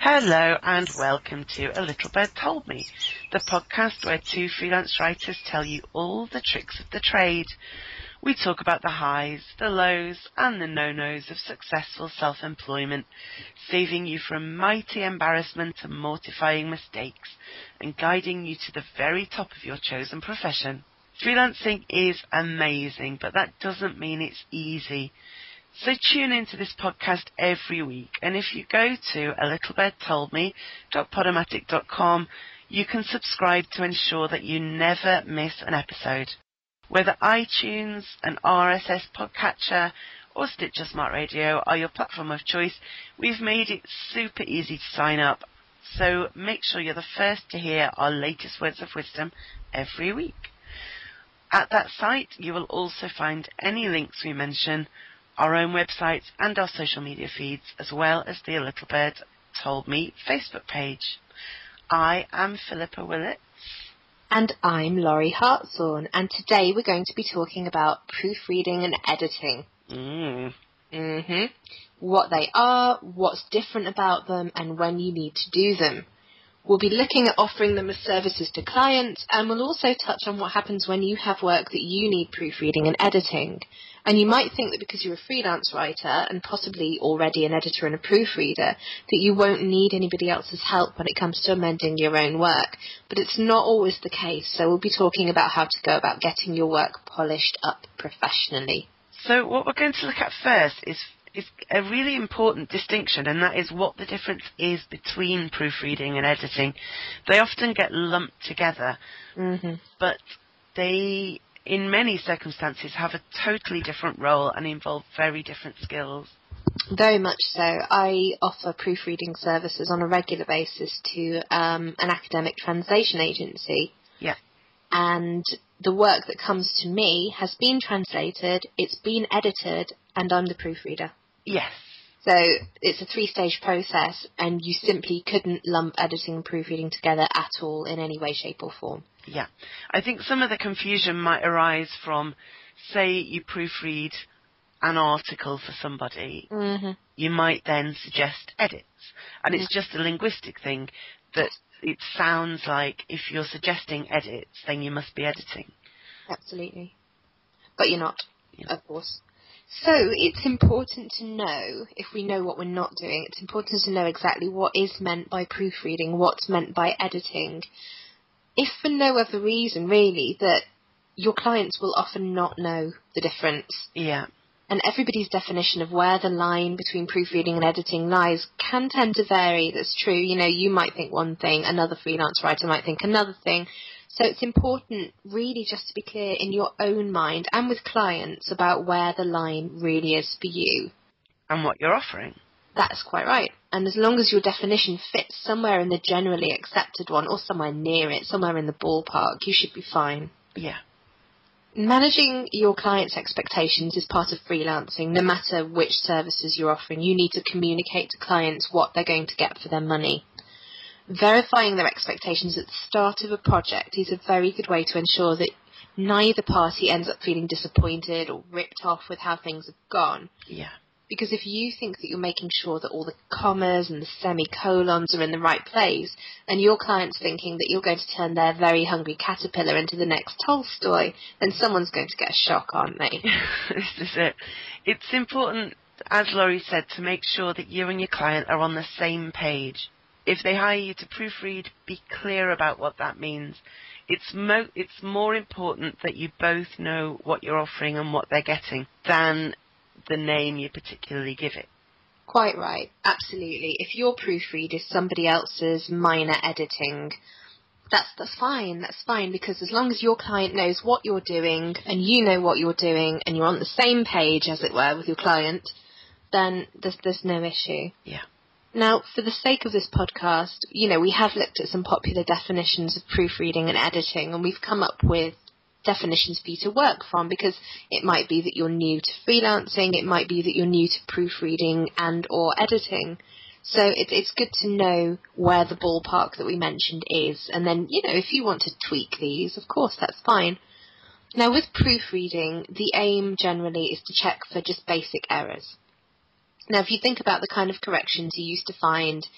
Hello and welcome to A Little Bird Told Me, the podcast where two freelance writers tell you all the tricks of the trade. We talk about the highs, the lows and the no-nos of successful self-employment, saving you from mighty embarrassment and mortifying mistakes, and guiding you to the very top of your chosen profession. Freelancing is amazing, but that doesn't mean it's easy. So tune into this podcast every week, and if you go to alittlebirdtoldme.podomatic.com, you can subscribe to ensure that you never miss an episode. Whether iTunes, an RSS podcatcher, or Stitcher Smart Radio are your platform of choice, we've made it super easy to sign up. So make sure you're the first to hear our latest words of wisdom every week. At that site, you will also find any links we mention, our own websites and our social media feeds, as well as the A Little Bird Told Me Facebook page. I am Philippa Willett. And I'm Laurie Hartshorn, and today we're going to be talking about proofreading and editing. What they are, what's different about them, and when you need to do them. We'll be looking at offering them as services to clients, and we'll also touch on what happens when you have work that you need proofreading and editing. And you might think that because you're a freelance writer, and possibly already an editor and a proofreader, that you won't need anybody else's help when it comes to amending your own work. But it's not always the case, so we'll be talking about how to go about getting your work polished up professionally. So what we're going to look at first is a really important distinction, and that is what the difference is between proofreading and editing. They often get lumped together, but they, in many circumstances, have a totally different role and involve very different skills. Very much so. I offer proofreading services on a regular basis to an academic translation agency. Yeah. And the work that comes to me has been translated, it's been edited, and I'm the proofreader. Yes. So it's a 3-stage process, and you simply couldn't lump editing and proofreading together at all in any way, shape or form. Yeah. I think some of the confusion might arise from, say, you proofread an article for somebody. You might then suggest edits. And it's just a linguistic thing that it sounds like if you're suggesting edits, then you must be editing. Absolutely. But you're not, of course. So it's important to know, if we know what we're not doing, it's important to know exactly what is meant by proofreading, what's meant by editing. If for no other reason, really, that your clients will often not know the difference. Yeah. And everybody's definition of where the line between proofreading and editing lies can tend to vary. That's true. You know, you might think one thing, another freelance writer might think another thing. So it's important really just to be clear in your own mind and with clients about where the line really is for you. And what you're offering. That's quite right. And as long as your definition fits somewhere in the generally accepted one or somewhere near it, somewhere in the ballpark, you should be fine. Yeah. Managing your clients' expectations is part of freelancing. No matter which services you're offering, you need to communicate to clients what they're going to get for their money. Verifying their expectations at the start of a project is a very good way to ensure that neither party ends up feeling disappointed or ripped off with how things have gone. Yeah. Because if you think that you're making sure that all the commas and the semicolons are in the right place, and your client's thinking that you're going to turn their very hungry caterpillar into the next Tolstoy, then someone's going to get a shock, aren't they? This is it. It's important, as Laurie said, to make sure that you and your client are on the same page. If they hire you to proofread, be clear about what that means. It's more important that you both know what you're offering and what they're getting than the name you particularly give it. Quite right, absolutely. If your proofread is somebody else's minor editing, that's fine, because as long as your client knows what you're doing and you know what you're doing and you're on the same page, as it were, with your client, then there's no issue. Yeah. Now, for the sake of this podcast, we have looked at some popular definitions of proofreading and editing, and we've come up with definitions for you to work from, because it might be that you're new to freelancing, it might be that you're new to proofreading and or editing. So it's good to know where the ballpark that we mentioned is, and then, if you want to tweak these, of course, that's fine. Now, with proofreading, the aim generally is to check for just basic errors. Now, if you think about the kind of corrections you used to find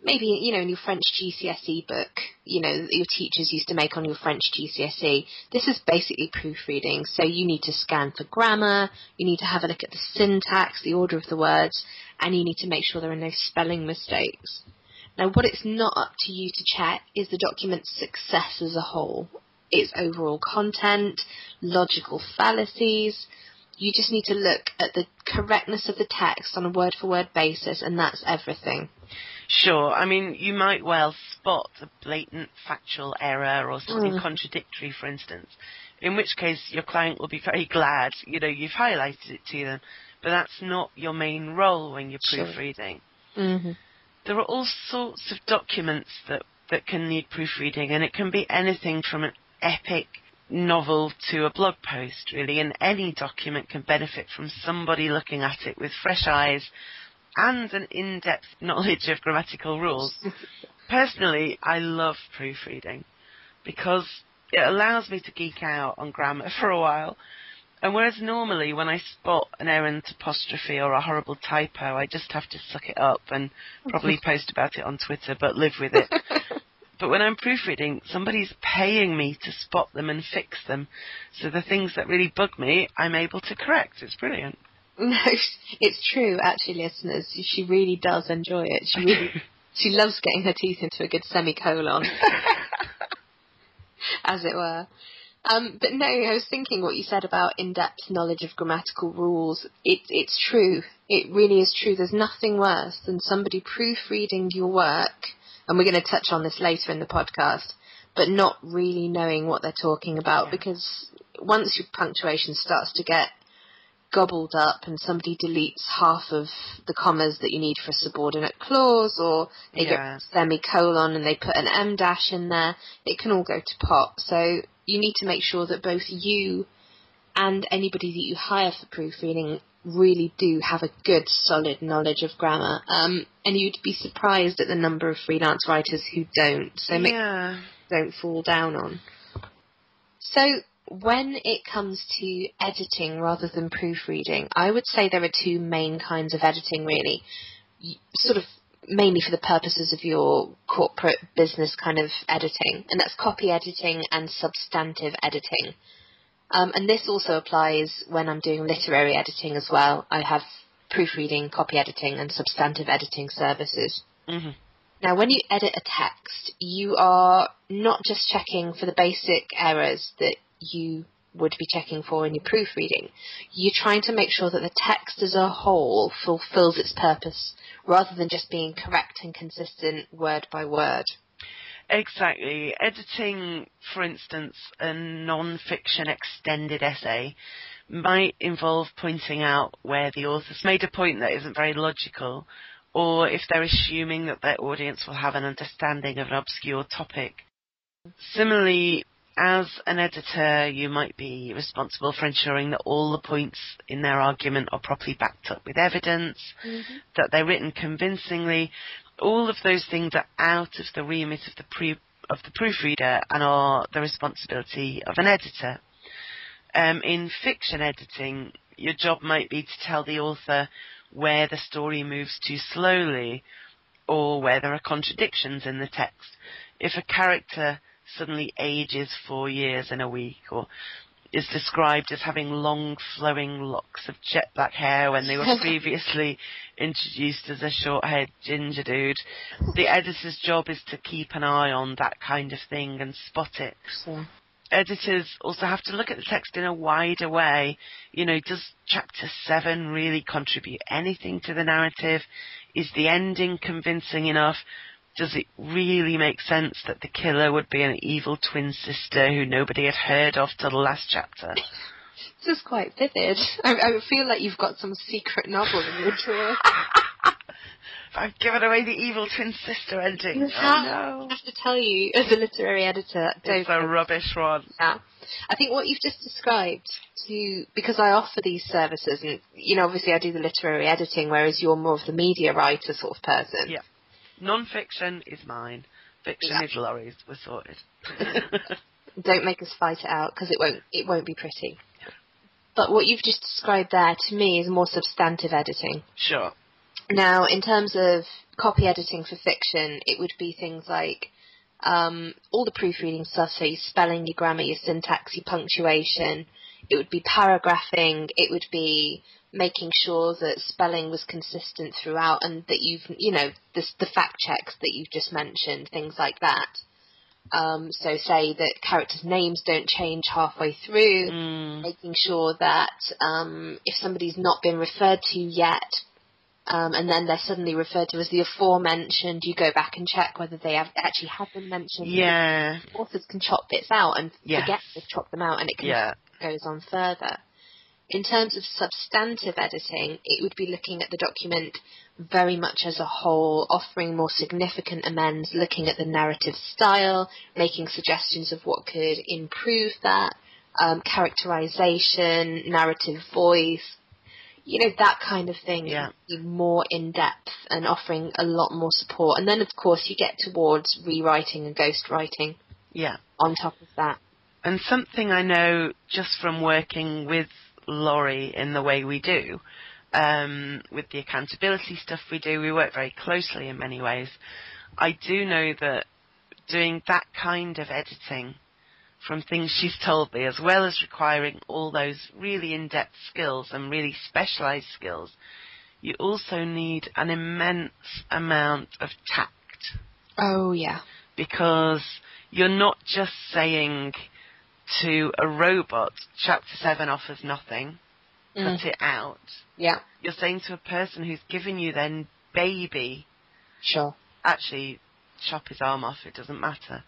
maybe, in your French GCSE book, that your teachers used to make on your French GCSE. This is basically proofreading. So you need to scan for grammar, you need to have a look at the syntax, the order of the words, and you need to make sure there are no spelling mistakes. Now, what it's not up to you to check is the document's success as a whole. Its overall content, logical fallacies. You just need to look at the correctness of the text on a word-for-word basis, and that's everything. Sure. I mean, you might well spot a blatant factual error or something contradictory, for instance, in which case your client will be very glad, you've highlighted it to them. But that's not your main role when you're proofreading. Mm-hmm. There are all sorts of documents that can need proofreading, and it can be anything from an epic novel to a blog post, really, and any document can benefit from somebody looking at it with fresh eyes and an in-depth knowledge of grammatical rules. Personally, I love proofreading because it allows me to geek out on grammar for a while. And whereas normally when I spot an errant apostrophe or a horrible typo, I just have to suck it up and probably post about it on Twitter, but live with it. But when I'm proofreading, somebody's paying me to spot them and fix them. So the things that really bug me, I'm able to correct. It's brilliant. No, it's true, actually, listeners. She really does enjoy it. She loves getting her teeth into a good semicolon, as it were. But no, I was thinking what you said about in-depth knowledge of grammatical rules. It's true. It really is true. There's nothing worse than somebody proofreading your work, and we're going to touch on this later in the podcast, but not really knowing what they're talking about, because once your punctuation starts to get gobbled up and somebody deletes half of the commas that you need for a subordinate clause, or they get a semicolon and they put an M dash in there, it can all go to pot. So you need to make sure that both you and anybody that you hire for proofreading really do have a good, solid knowledge of grammar. And you'd be surprised at the number of freelance writers who don't. So don't fall down on. So when it comes to editing rather than proofreading, I would say there are two main kinds of editing, really. Sort of mainly for the purposes of your corporate business kind of editing, and that's copy editing and substantive editing. And this also applies when I'm doing literary editing as well. I have proofreading, copy editing, and substantive editing services. Mm-hmm. Now, when you edit a text, you are not just checking for the basic errors that you would be checking for in your proofreading. You're trying to make sure that the text as a whole fulfills its purpose, rather than just being correct and consistent word by word. Exactly. Editing, for instance, a non-fiction extended essay might involve pointing out where the author's made a point that isn't very logical, or if they're assuming that their audience will have an understanding of an obscure topic. Similarly, as an editor, you might be responsible for ensuring that all the points in their argument are properly backed up with evidence, that they're written convincingly. All of those things are out of the remit of the proofreader and are the responsibility of an editor. In fiction editing, your job might be to tell the author where the story moves too slowly or where there are contradictions in the text. If a character suddenly ages 4 years in a week, or is described as having long flowing locks of jet black hair when they were previously introduced as a short-haired ginger dude, the editor's job is to keep an eye on that kind of thing and spot it. Sure. Editors also have to look at the text in a wider way. Does chapter 7 really contribute anything to the narrative? Is the ending convincing enough? Does it really make sense that the killer would be an evil twin sister who nobody had heard of till the last chapter? This is quite vivid. I feel like you've got some secret novel in your drawer. I've given away the evil twin sister ending. I have to tell you, as a literary editor, it's a rubbish one. Yeah. I think what you've just described, because I offer these services, and obviously I do the literary editing, whereas you're more of the media writer sort of person. Yeah. Non-fiction is mine. Fiction is Laurie's. We're sorted. Don't make us fight it out, because it won't be pretty. But what you've just described there, to me, is more substantive editing. Sure. Now, in terms of copy editing for fiction, it would be things like all the proofreading stuff, so your spelling, your grammar, your syntax, your punctuation. It would be paragraphing. It would be making sure that spelling was consistent throughout, and that the fact checks that you've just mentioned, things like that. So say that characters' names don't change halfway through, making sure that if somebody's not been referred to yet, and then they're suddenly referred to as the aforementioned, you go back and check whether they have actually have been mentioned. Yeah. Authors can chop bits out and forget they've chopped them out, and it goes on further. In terms of substantive editing, it would be looking at the document very much as a whole, offering more significant amends, looking at the narrative style, making suggestions of what could improve that, characterization, narrative voice, that kind of thing. Yeah. More in-depth and offering a lot more support. And then, of course, you get towards rewriting and ghostwriting. Yeah. On top of that. And something I know just from working with Laurie in the way we do, with the accountability stuff we do, we work very closely in many ways. I do know that doing that kind of editing from things she's told me, as well as requiring all those really in-depth skills and really specialised skills, you also need an immense amount of tact. Oh, yeah. Because you're not just saying to a robot, Chapter 7 offers nothing, cut it out. Yeah. You're saying to a person who's given you their baby, sure, actually, chop his arm off, it doesn't matter.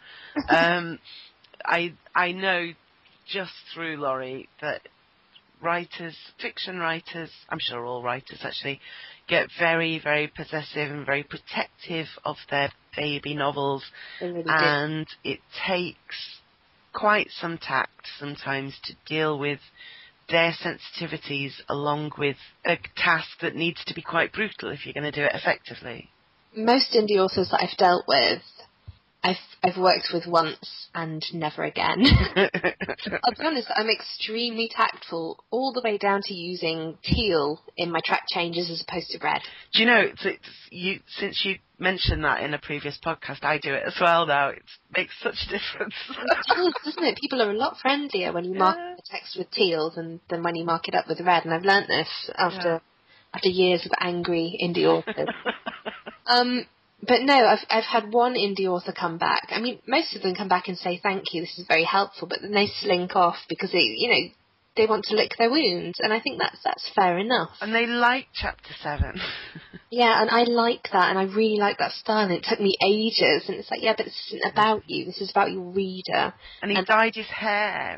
I know just through Laurie that writers, fiction writers, I'm sure all writers actually, get very, very possessive and very protective of their baby novels. They really and it takes quite some tact sometimes to deal with their sensitivities along with a task that needs to be quite brutal if you're going to do it effectively. Most indie authors that I've dealt with, I've worked with once and never again. I'll be honest, I'm extremely tactful, all the way down to using teal in my track changes as opposed to red. Do you know, since you mentioned that in a previous podcast, I do it as well now. It makes such a difference. It does, doesn't it? People are a lot friendlier when you mark the text with teal than when you mark it up with red, and I've learnt this after years of angry indie authors. But no, I've had one indie author come back. I mean, most of them come back and say, thank you, this is very helpful, but then they slink off because they want to lick their wounds, and I think that's fair enough. And they like Chapter 7. Yeah, and I like that, and I really like that style, and it took me ages, and it's like, yeah, but this isn't about you, this is about your reader. And he dyed his hair.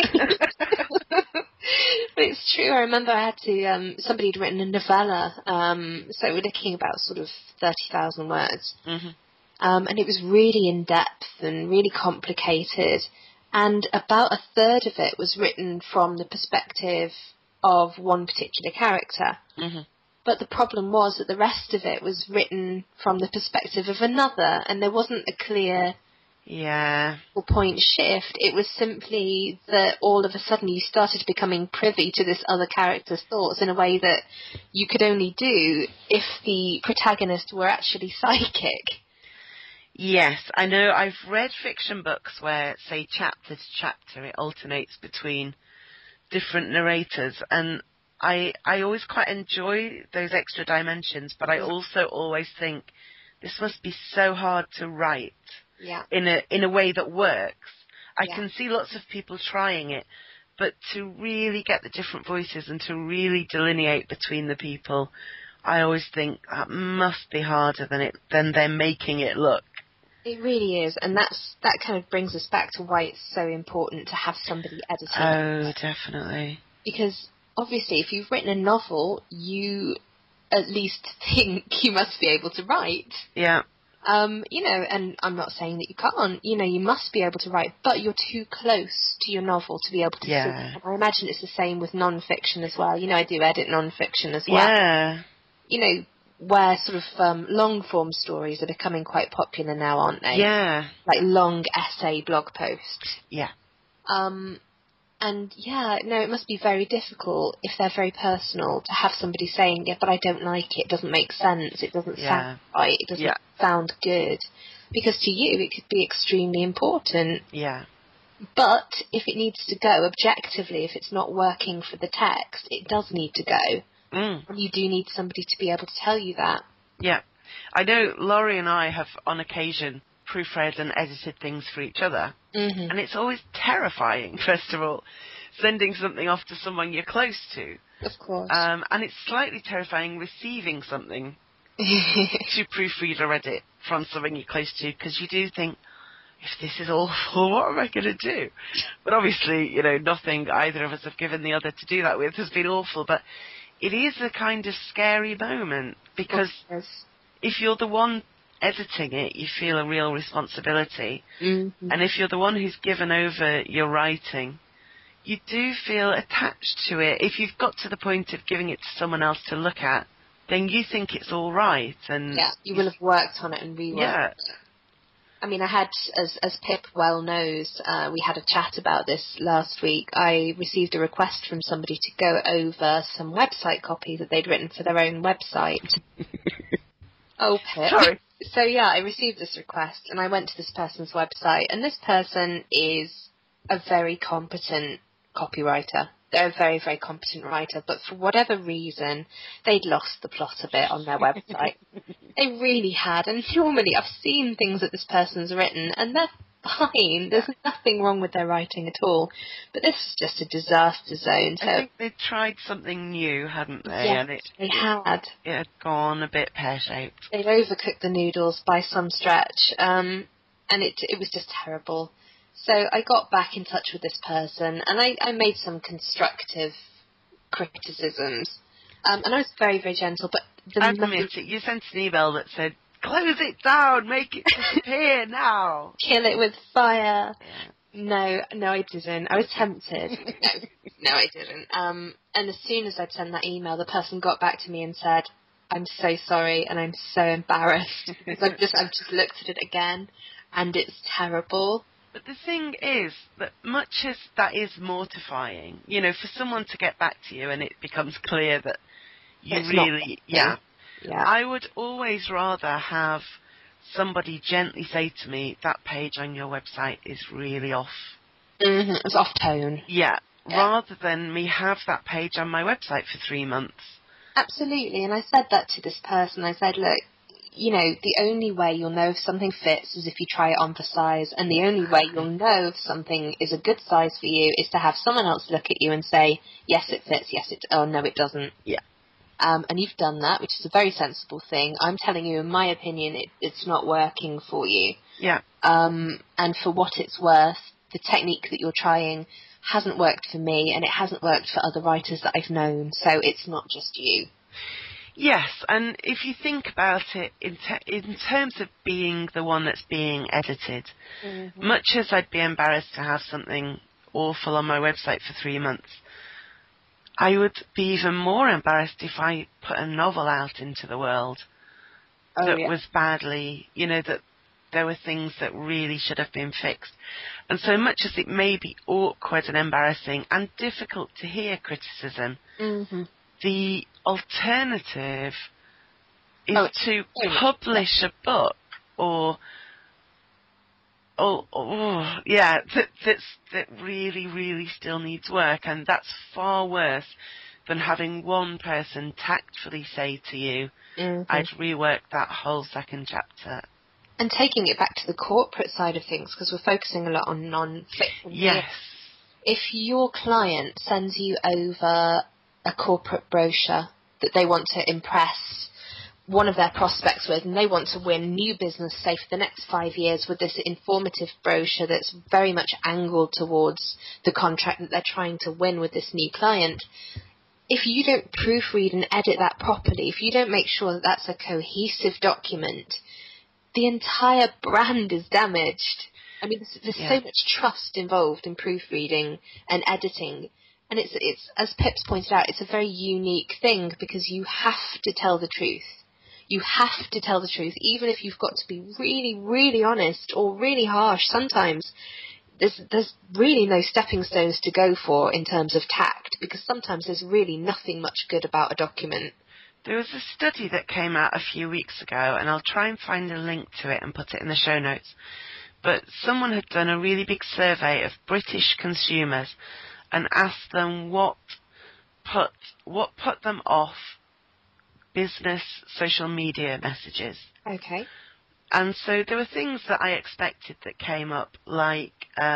But it's true, I remember I had to, somebody had written a novella, so we're looking about sort of 30,000 words, and it was really in-depth and really complicated, and about a third of it was written from the perspective of one particular character. But the problem was that the rest of it was written from the perspective of another, and there wasn't a clear point shift. It was simply that all of a sudden you started becoming privy to this other character's thoughts in a way that you could only do if the protagonist were actually psychic. Yes, I know. I've read fiction books where, say, chapter to chapter, it alternates between different narrators, and I always quite enjoy those extra dimensions, but I also always think this must be so hard to write in a way that works. I can see lots of people trying it, but to really get the different voices and to really delineate between the people, I always think that must be harder than they're making it look. It really is, and that kind of brings us back to why it's so important to have somebody editing. Oh, definitely. Because obviously, if you've written a novel, you at least think you must be able to write. Yeah. And I'm not saying that you can't. You must be able to write, but you're too close to your novel to be able to see. And I imagine it's the same with non-fiction as well. I do edit non-fiction as well. Yeah. Where sort of long-form stories are becoming quite popular now, aren't they? Yeah. Like long essay blog posts. Yeah. And yeah, no, it must be very difficult if they're very personal to have somebody saying, yeah, but I don't like it, it doesn't make sense, it doesn't sound right, it doesn't sound good. Because to you, it could be extremely important. Yeah. But if it needs to go, objectively, if it's not working for the text, it does need to go. And you do need somebody to be able to tell you that. Yeah. I know Laurie and I have, on occasion, proofread and edited things for each other. Mm-hmm. And it's always terrifying, first of all, sending something off to someone you're close to. Of course. And it's slightly terrifying receiving something to proofread or edit from someone you're close to, because you do think, if this is awful, what am I going to do? But obviously, nothing either of us have given the other to do that with has been awful. But it is a kind of scary moment, because if you're the one editing it, you feel a real responsibility. Mm-hmm. And if you're the one who's given over your writing, you do feel attached to it. If you've got to the point of giving it to someone else to look at, then you think it's all right. And you will have worked on it and reworked it. I mean, I had, as Pip well knows, we had a chat about this last week. I received a request from somebody to go over some website copy that they'd written for their own website. Oh, Pip. Sorry. So, I received this request, and I went to this person's website, and this person is a very competent copywriter. They're a very, very competent writer, but for whatever reason, they'd lost the plot a bit on their website. They really had, and normally I've seen things that this person's written, and they're fine. There's nothing wrong with their writing at all. But this is just a disaster zone. So I think they tried something new, hadn't they? Yes, and they had. It had gone a bit pear-shaped. They'd overcooked the noodles by some stretch, and it was just terrible. So I got back in touch with this person, and I made some constructive criticisms. And I was very, very gentle, but Admit it, you sent an email that said, close it down, make it disappear now. Kill it with fire. Yeah. No, I didn't. I was tempted. No, I didn't. And as soon as I'd sent that email, the person got back to me and said, I'm so sorry, and I'm so embarrassed. I've just looked at it again, and it's terrible. But the thing is that much as that is mortifying, for someone to get back to you and it becomes clear that you it's really, yeah. I would always rather have somebody gently say to me, that page on your website is really off. Mm-hmm. It's off tone. Yeah, rather than me have that page on my website for 3 months. Absolutely, and I said that to this person. I said, look, the only way you'll know if something fits is if you try it on for size, and the only way you'll know if something is a good size for you is to have someone else look at you and say, yes, it fits, oh, no, it doesn't. Yeah. And you've done that, which is a very sensible thing. I'm telling you, in my opinion, it's not working for you. Yeah. And for what it's worth, the technique that you're trying hasn't worked for me, and it hasn't worked for other writers that I've known, so it's not just you. Yes, and if you think about it in terms of being the one that's being edited, much as I'd be embarrassed to have something awful on my website for 3 months, I would be even more embarrassed if I put a novel out into the world that was badly, that there were things that really should have been fixed. And so much as it may be awkward and embarrassing and difficult to hear criticism, the alternative is to publish a book that really, really still needs work, and that's far worse than having one person tactfully say to you, I'd rework that whole second chapter. And taking it back to the corporate side of things, because we're focusing a lot on non-fiction. Yes. If your client sends you over a corporate brochure that they want to impress one of their prospects with, and they want to win new business, say, for the next 5 years with this informative brochure that's very much angled towards the contract that they're trying to win with this new client, if you don't proofread and edit that properly, if you don't make sure that that's a cohesive document, the entire brand is damaged. I mean, there's so much trust involved in proofreading and editing. And it's as Pip's pointed out, it's a very unique thing because you have to tell the truth. You have to tell the truth, even if you've got to be really, really honest or really harsh. Sometimes there's really no stepping stones to go for in terms of tact, because sometimes there's really nothing much good about a document. There was a study that came out a few weeks ago, and I'll try and find a link to it and put it in the show notes. But someone had done a really big survey of British consumers and asked them what put them off business social media messages. Okay. And so there were things that I expected that came up, like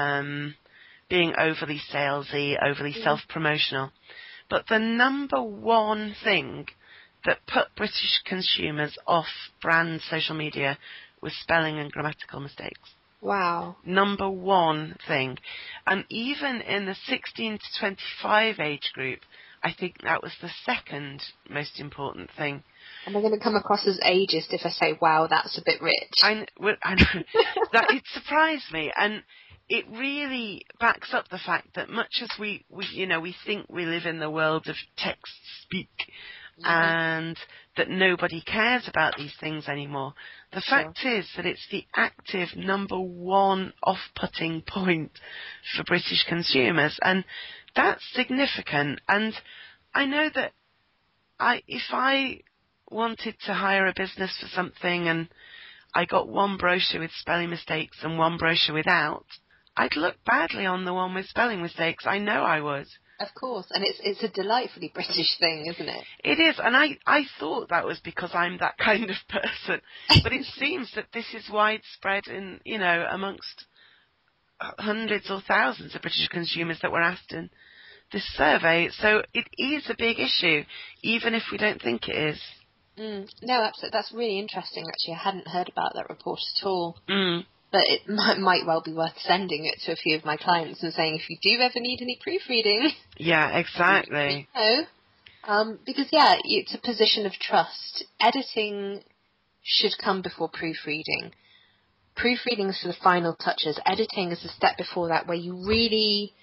being overly salesy, overly self-promotional. But the number one thing that put British consumers off brand social media was spelling and grammatical mistakes. Wow. Number one thing. And even in the 16 to 25 age group, I think that was the second most important thing. Am I going to come across as ageist if I say, wow, that's a bit rich? I know that it surprised me, and it really backs up the fact that much as we think we live in the world of text speak, and that nobody cares about these things anymore, the fact is that it's the active number one off-putting point for British consumers, and that's significant. And I know that if I wanted to hire a business for something and I got one brochure with spelling mistakes and one brochure without, I'd look badly on the one with spelling mistakes. I know I would. Of course, and it's a delightfully British thing, isn't it? It is, and I thought that was because I'm that kind of person. But it seems that this is widespread in, amongst hundreds or thousands of British consumers that were asked in this survey. So it is a big issue, even if we don't think it is. No, absolutely. That's really interesting, actually. I hadn't heard about that report at all. But it might well be worth sending it to a few of my clients and saying, if you do ever need any proofreading... Yeah, exactly. Because, it's a position of trust. Editing should come before proofreading. Proofreading is for the final touches. Editing is the step before that, where you really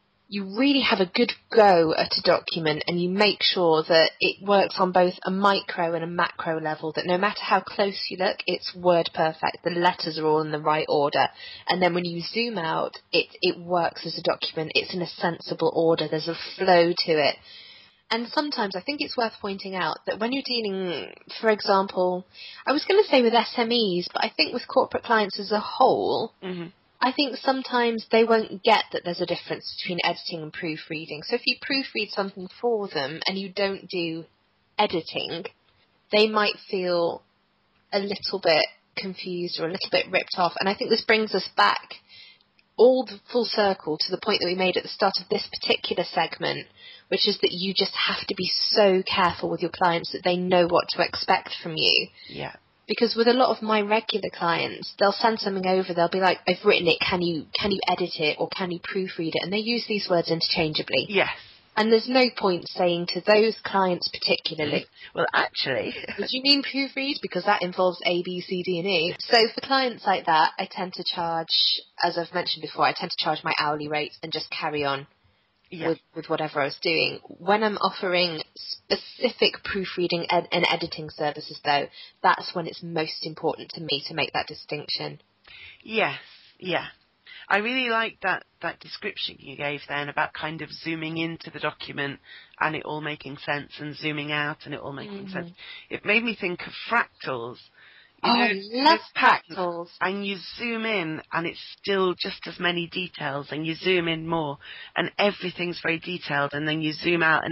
have a good go at a document and you make sure that it works on both a micro and a macro level, that no matter how close you look, it's word perfect. The letters are all in the right order. And then when you zoom out, it works as a document. It's in a sensible order. There's a flow to it. And sometimes I think it's worth pointing out that when you're dealing, for example, I was going to say with SMEs, but I think with corporate clients as a whole, I think sometimes they won't get that there's a difference between editing and proofreading. So if you proofread something for them and you don't do editing, they might feel a little bit confused or a little bit ripped off. And I think this brings us back all the full circle to the point that we made at the start of this particular segment, which is that you just have to be so careful with your clients that they know what to expect from you. Yeah. Because with a lot of my regular clients, they'll send something over, they'll be like, I've written it, can you edit it or can you proofread it? And they use these words interchangeably. Yes. And there's no point saying to those clients particularly, well, actually... Did you mean proofread? Because that involves A, B, C, D, and E. So for clients like that, I tend to charge, as I've mentioned before, I tend to charge my hourly rate and just carry on. With whatever I was doing. When I'm offering specific proofreading and editing services, though, that's when it's most important to me to make that distinction. Yes, yeah. I really like that description you gave then about kind of zooming into the document and it all making sense, and zooming out and it all making sense. It made me think of fractals. I love fractals. And you zoom in and it's still just as many details, and you zoom in more and everything's very detailed, and then you zoom out and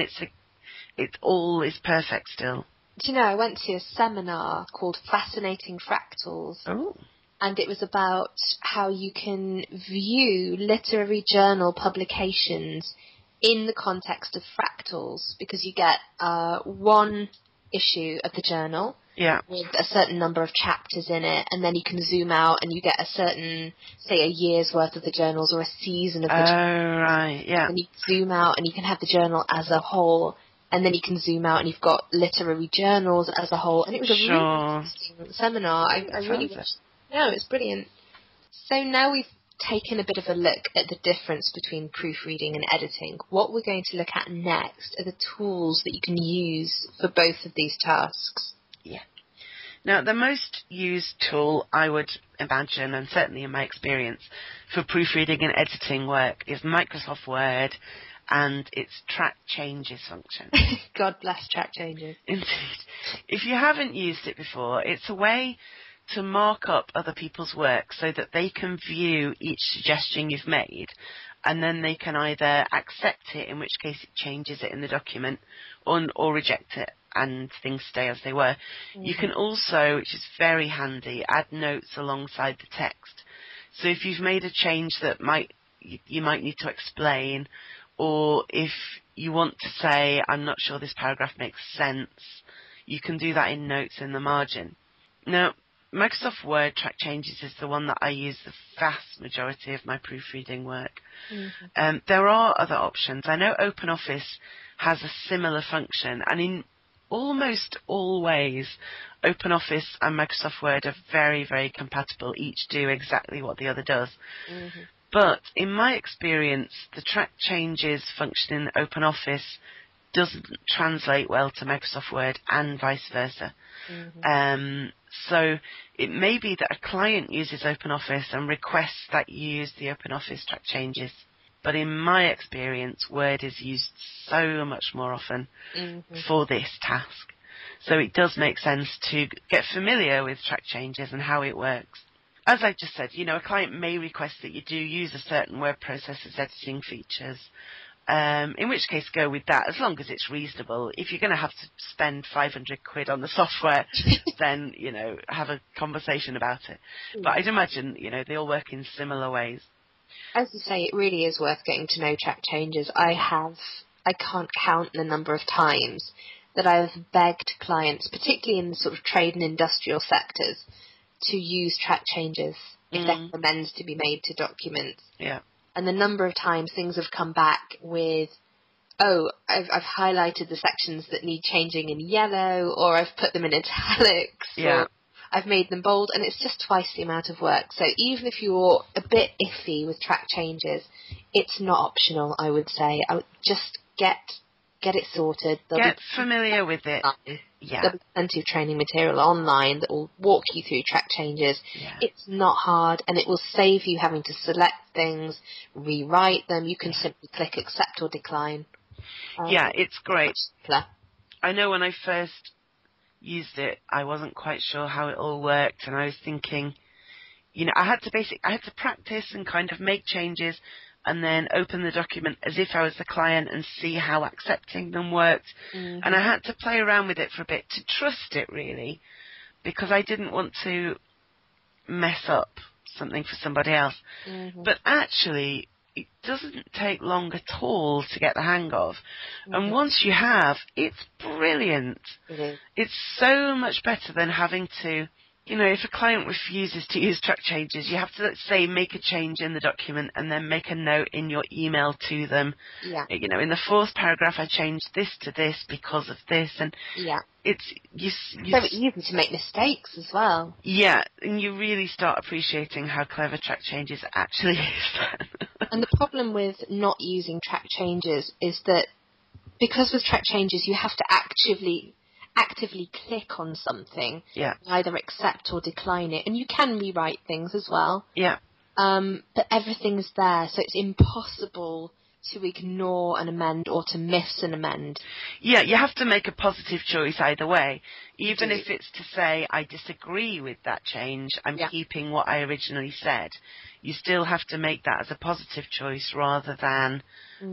it all is perfect still. Do you know, I went to a seminar called Fascinating Fractals. Oh. And it was about how you can view literary journal publications in the context of fractals, because you get one issue of the journal with a certain number of chapters in it, and then you can zoom out and you get a certain, say, a year's worth of the journals or a season of the journals. Oh, right, yeah. And you zoom out and you can have the journal as a whole, and then you can zoom out and you've got literary journals as a whole. And it was a really interesting seminar. I really watched. No, it's brilliant. So now we've taken a bit of a look at the difference between proofreading and editing. What we're going to look at next are the tools that you can use for both of these tasks. Yeah. Now, the most used tool, I would imagine, and certainly in my experience, for proofreading and editing work is Microsoft Word and its track changes function. God bless track changes. Indeed. If you haven't used it before, it's a way to mark up other people's work so that they can view each suggestion you've made, and then they can either accept it, in which case it changes it in the document, or reject it and things stay as they were. Mm-hmm. You can also, which is very handy, add notes alongside the text. So if you've made a change that you might need to explain, or if you want to say, I'm not sure this paragraph makes sense, you can do that in notes in the margin. Now, Microsoft Word track changes is the one that I use the vast majority of my proofreading work. Mm-hmm. There are other options. I know OpenOffice has a similar function, and in almost all ways, OpenOffice and Microsoft Word are very, very compatible. Each do exactly what the other does. Mm-hmm. But in my experience, the track changes function in OpenOffice doesn't translate well to Microsoft Word and vice versa. Mm-hmm. So it may be that a client uses OpenOffice and requests that you use the OpenOffice track changes. But in my experience, Word is used so much more often for this task. So it does make sense to get familiar with track changes and how it works. As I just said, a client may request that you do use a certain word processor's editing features, in which case go with that, as long as it's reasonable. If you're going to have to spend 500 quid on the software, then, have a conversation about it. But I'd imagine, they all work in similar ways. As you say, it really is worth getting to know track changes. I can't count the number of times that I've begged clients, particularly in the sort of trade and industrial sectors, to use track changes if there are amends to be made to documents. Yeah. And the number of times things have come back with, I've highlighted the sections that need changing in yellow, or I've put them in italics, or I've made them bold, and it's just twice the amount of work. So even if you're a bit iffy with track changes, it's not optional, I would say. I would just get it sorted. Get familiar with it. There'll be plenty of training material online that will walk you through track changes. Yeah. It's not hard, and it will save you having to select things, rewrite them. You can simply click accept or decline. It's great. I know when I first used it, I wasn't quite sure how it all worked, and I was thinking, I had to practice and kind of make changes, and then open the document as if I was the client and see how accepting them worked. Mm-hmm. And I had to play around with it for a bit to trust it, really, because I didn't want to mess up something for somebody else. Mm-hmm. But actually, it doesn't take long at all to get the hang of. Mm-hmm. And once you have, it's brilliant. Mm-hmm. It's so much better than having to, if a client refuses to use track changes, you have to, let's say, make a change in the document and then make a note in your email to them. Yeah. In the fourth paragraph, I changed this to this because of this. And it's so easy to make mistakes as well. Yeah, and you really start appreciating how clever track changes actually is. And the problem with not using track changes is that because with track changes, you have to actively click on something, either accept or decline it, and you can rewrite things as well. Yeah. But everything's there, so it's impossible to ignore an amend or to miss an amend. Yeah, you have to make a positive choice either way. Even if it's to say, I disagree with that change, I'm keeping what I originally said. You still have to make that as a positive choice rather than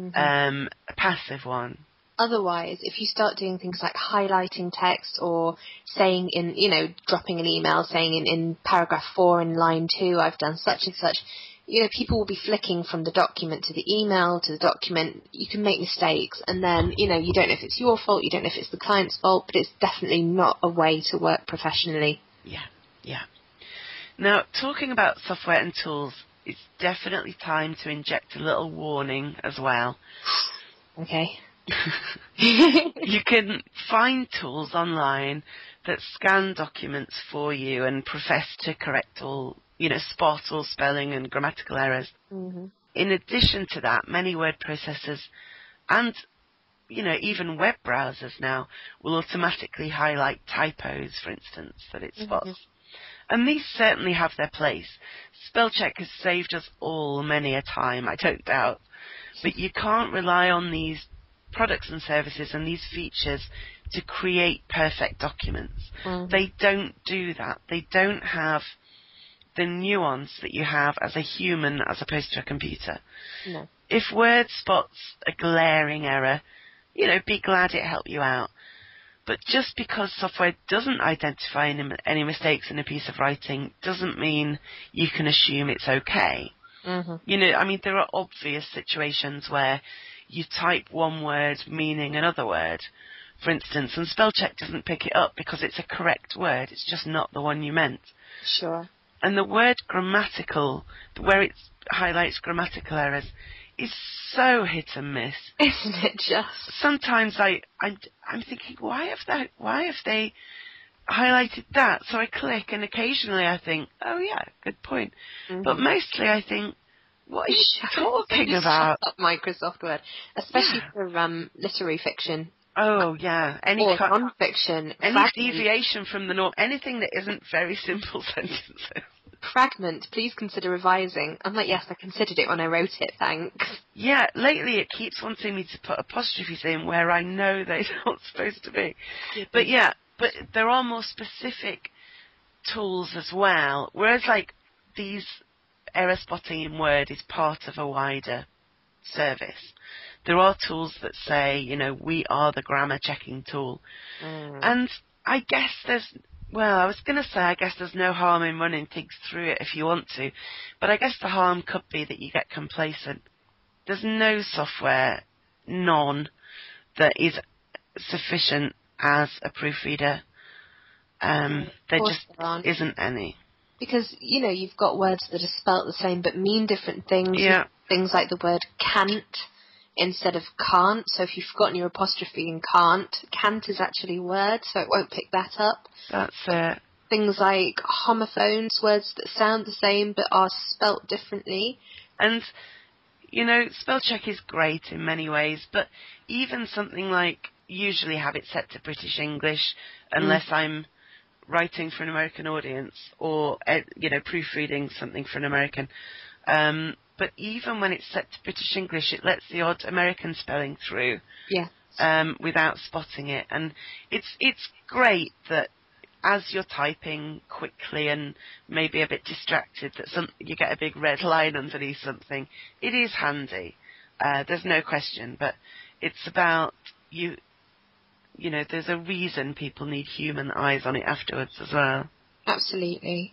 a passive one. Otherwise, if you start doing things like highlighting text or saying dropping an email saying in paragraph 4 in line 2, I've done such and such, people will be flicking from the document to the email to the document. You can make mistakes, and then, you don't know if it's your fault, you don't know if it's the client's fault, but it's definitely not a way to work professionally. Yeah. Now, talking about software and tools, it's definitely time to inject a little warning as well. Okay. You can find tools online that scan documents for you and profess to correct all, spot all spelling and grammatical errors. Mm-hmm. In addition to that, many word processors and, even web browsers now will automatically highlight typos, for instance, that it spots. Mm-hmm. And these certainly have their place. Spell check has saved us all many a time, I don't doubt. But you can't rely on these products and services and these features to create perfect documents. They don't do that. They don't have the nuance that you have as a human as opposed to a computer. No. If Word spots a glaring error, be glad it helped you out. But just because software doesn't identify any mistakes in a piece of writing doesn't mean you can assume it's okay. There are obvious situations where you type one word meaning another word, for instance, and spell check doesn't pick it up because it's a correct word. It's just not the one you meant. Sure. And the word grammatical, where it highlights grammatical errors, is so hit and miss. Isn't it just? Sometimes I'm thinking, why have they highlighted that? So I click, and occasionally I think, oh yeah, good point. But mostly I think, what are you talking about? Shut up, Microsoft Word, especially for literary fiction. Oh yeah, or non-fiction. Any deviation from the norm, anything that isn't very simple sentences. Fragment, please consider revising. I'm like, yes, I considered it when I wrote it, thanks. Yeah, lately it keeps wanting me to put apostrophes in where I know they're not supposed to be. But there are more specific tools as well. Whereas these error spotting in Word is part of a wider service. There are tools that say, we are the grammar checking tool. And I guess I was going to say, I guess there's no harm in running things through it if you want to. But I guess the harm could be that you get complacent. There's no software, none, that is sufficient as a proofreader. There just isn't any. Because, you've got words that are spelt the same but mean different things. Yeah. Things like the word can't instead of can't. So if you've forgotten your apostrophe in can't is actually a word, so it won't pick that up. That's it. Things like homophones, words that sound the same but are spelt differently. And, spell check is great in many ways, but even something like usually have it set to British English unless I'm writing for an American audience or, proofreading something for an American. But even when it's set to British English, it lets the odd American spelling through. Yeah. Without spotting it. And it's great that as you're typing quickly and maybe a bit distracted, that you get a big red line underneath something. It is handy. There's no question. But it's about there's a reason people need human eyes on it afterwards as well. Absolutely.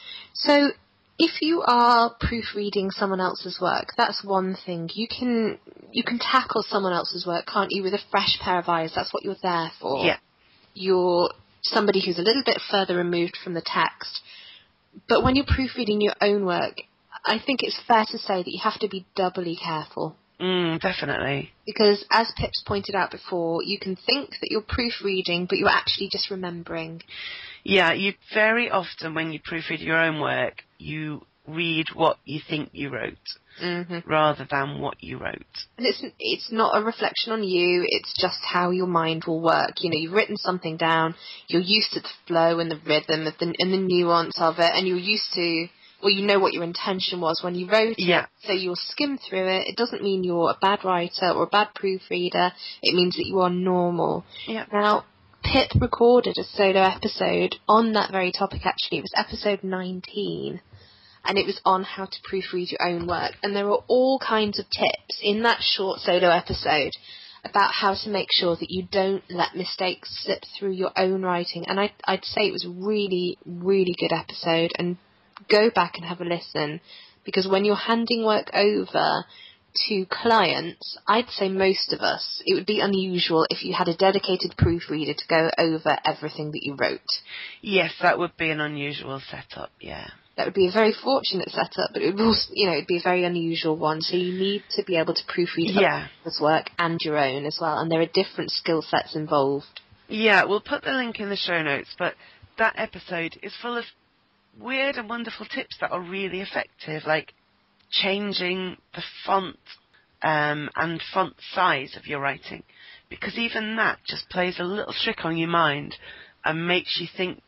So if you are proofreading someone else's work, that's one thing. You can tackle someone else's work, can't you, with a fresh pair of eyes? That's what you're there for. Yeah. You're somebody who's a little bit further removed from the text. But when you're proofreading your own work, I think it's fair to say that you have to be doubly careful. Definitely. Because, as Pip's pointed out before, you can think that you're proofreading, but you're actually just remembering. Yeah, you very often, when you proofread your own work, you read what you think you wrote, rather than what you wrote. And it's not a reflection on you, it's just how your mind will work. You've written something down, you're used to the flow and the rhythm and the nuance of it, and you're used to... Well, you know what your intention was when you wrote it, so you'll skim through it. It doesn't mean you're a bad writer or a bad proofreader. It means that you are normal. Yeah. Now, Pip recorded a solo episode on that very topic, actually. It was episode 19, and it was on how to proofread your own work. And there are all kinds of tips in that short solo episode about how to make sure that you don't let mistakes slip through your own writing. And I'd say it was a really, really good episode, and go back and have a listen, because when you're handing work over to clients, I'd say most of us, it would be unusual if you had a dedicated proofreader to go over everything that you wrote. Yes, that would be an unusual setup, yeah. That would be a very fortunate setup, but it would also, it'd be a very unusual one, so you need to be able to proofread others' work and your own as well, and there are different skill sets involved. Yeah, we'll put the link in the show notes, but that episode is full of weird and wonderful tips that are really effective, like changing the font and font size of your writing, because even that just plays a little trick on your mind and makes you think,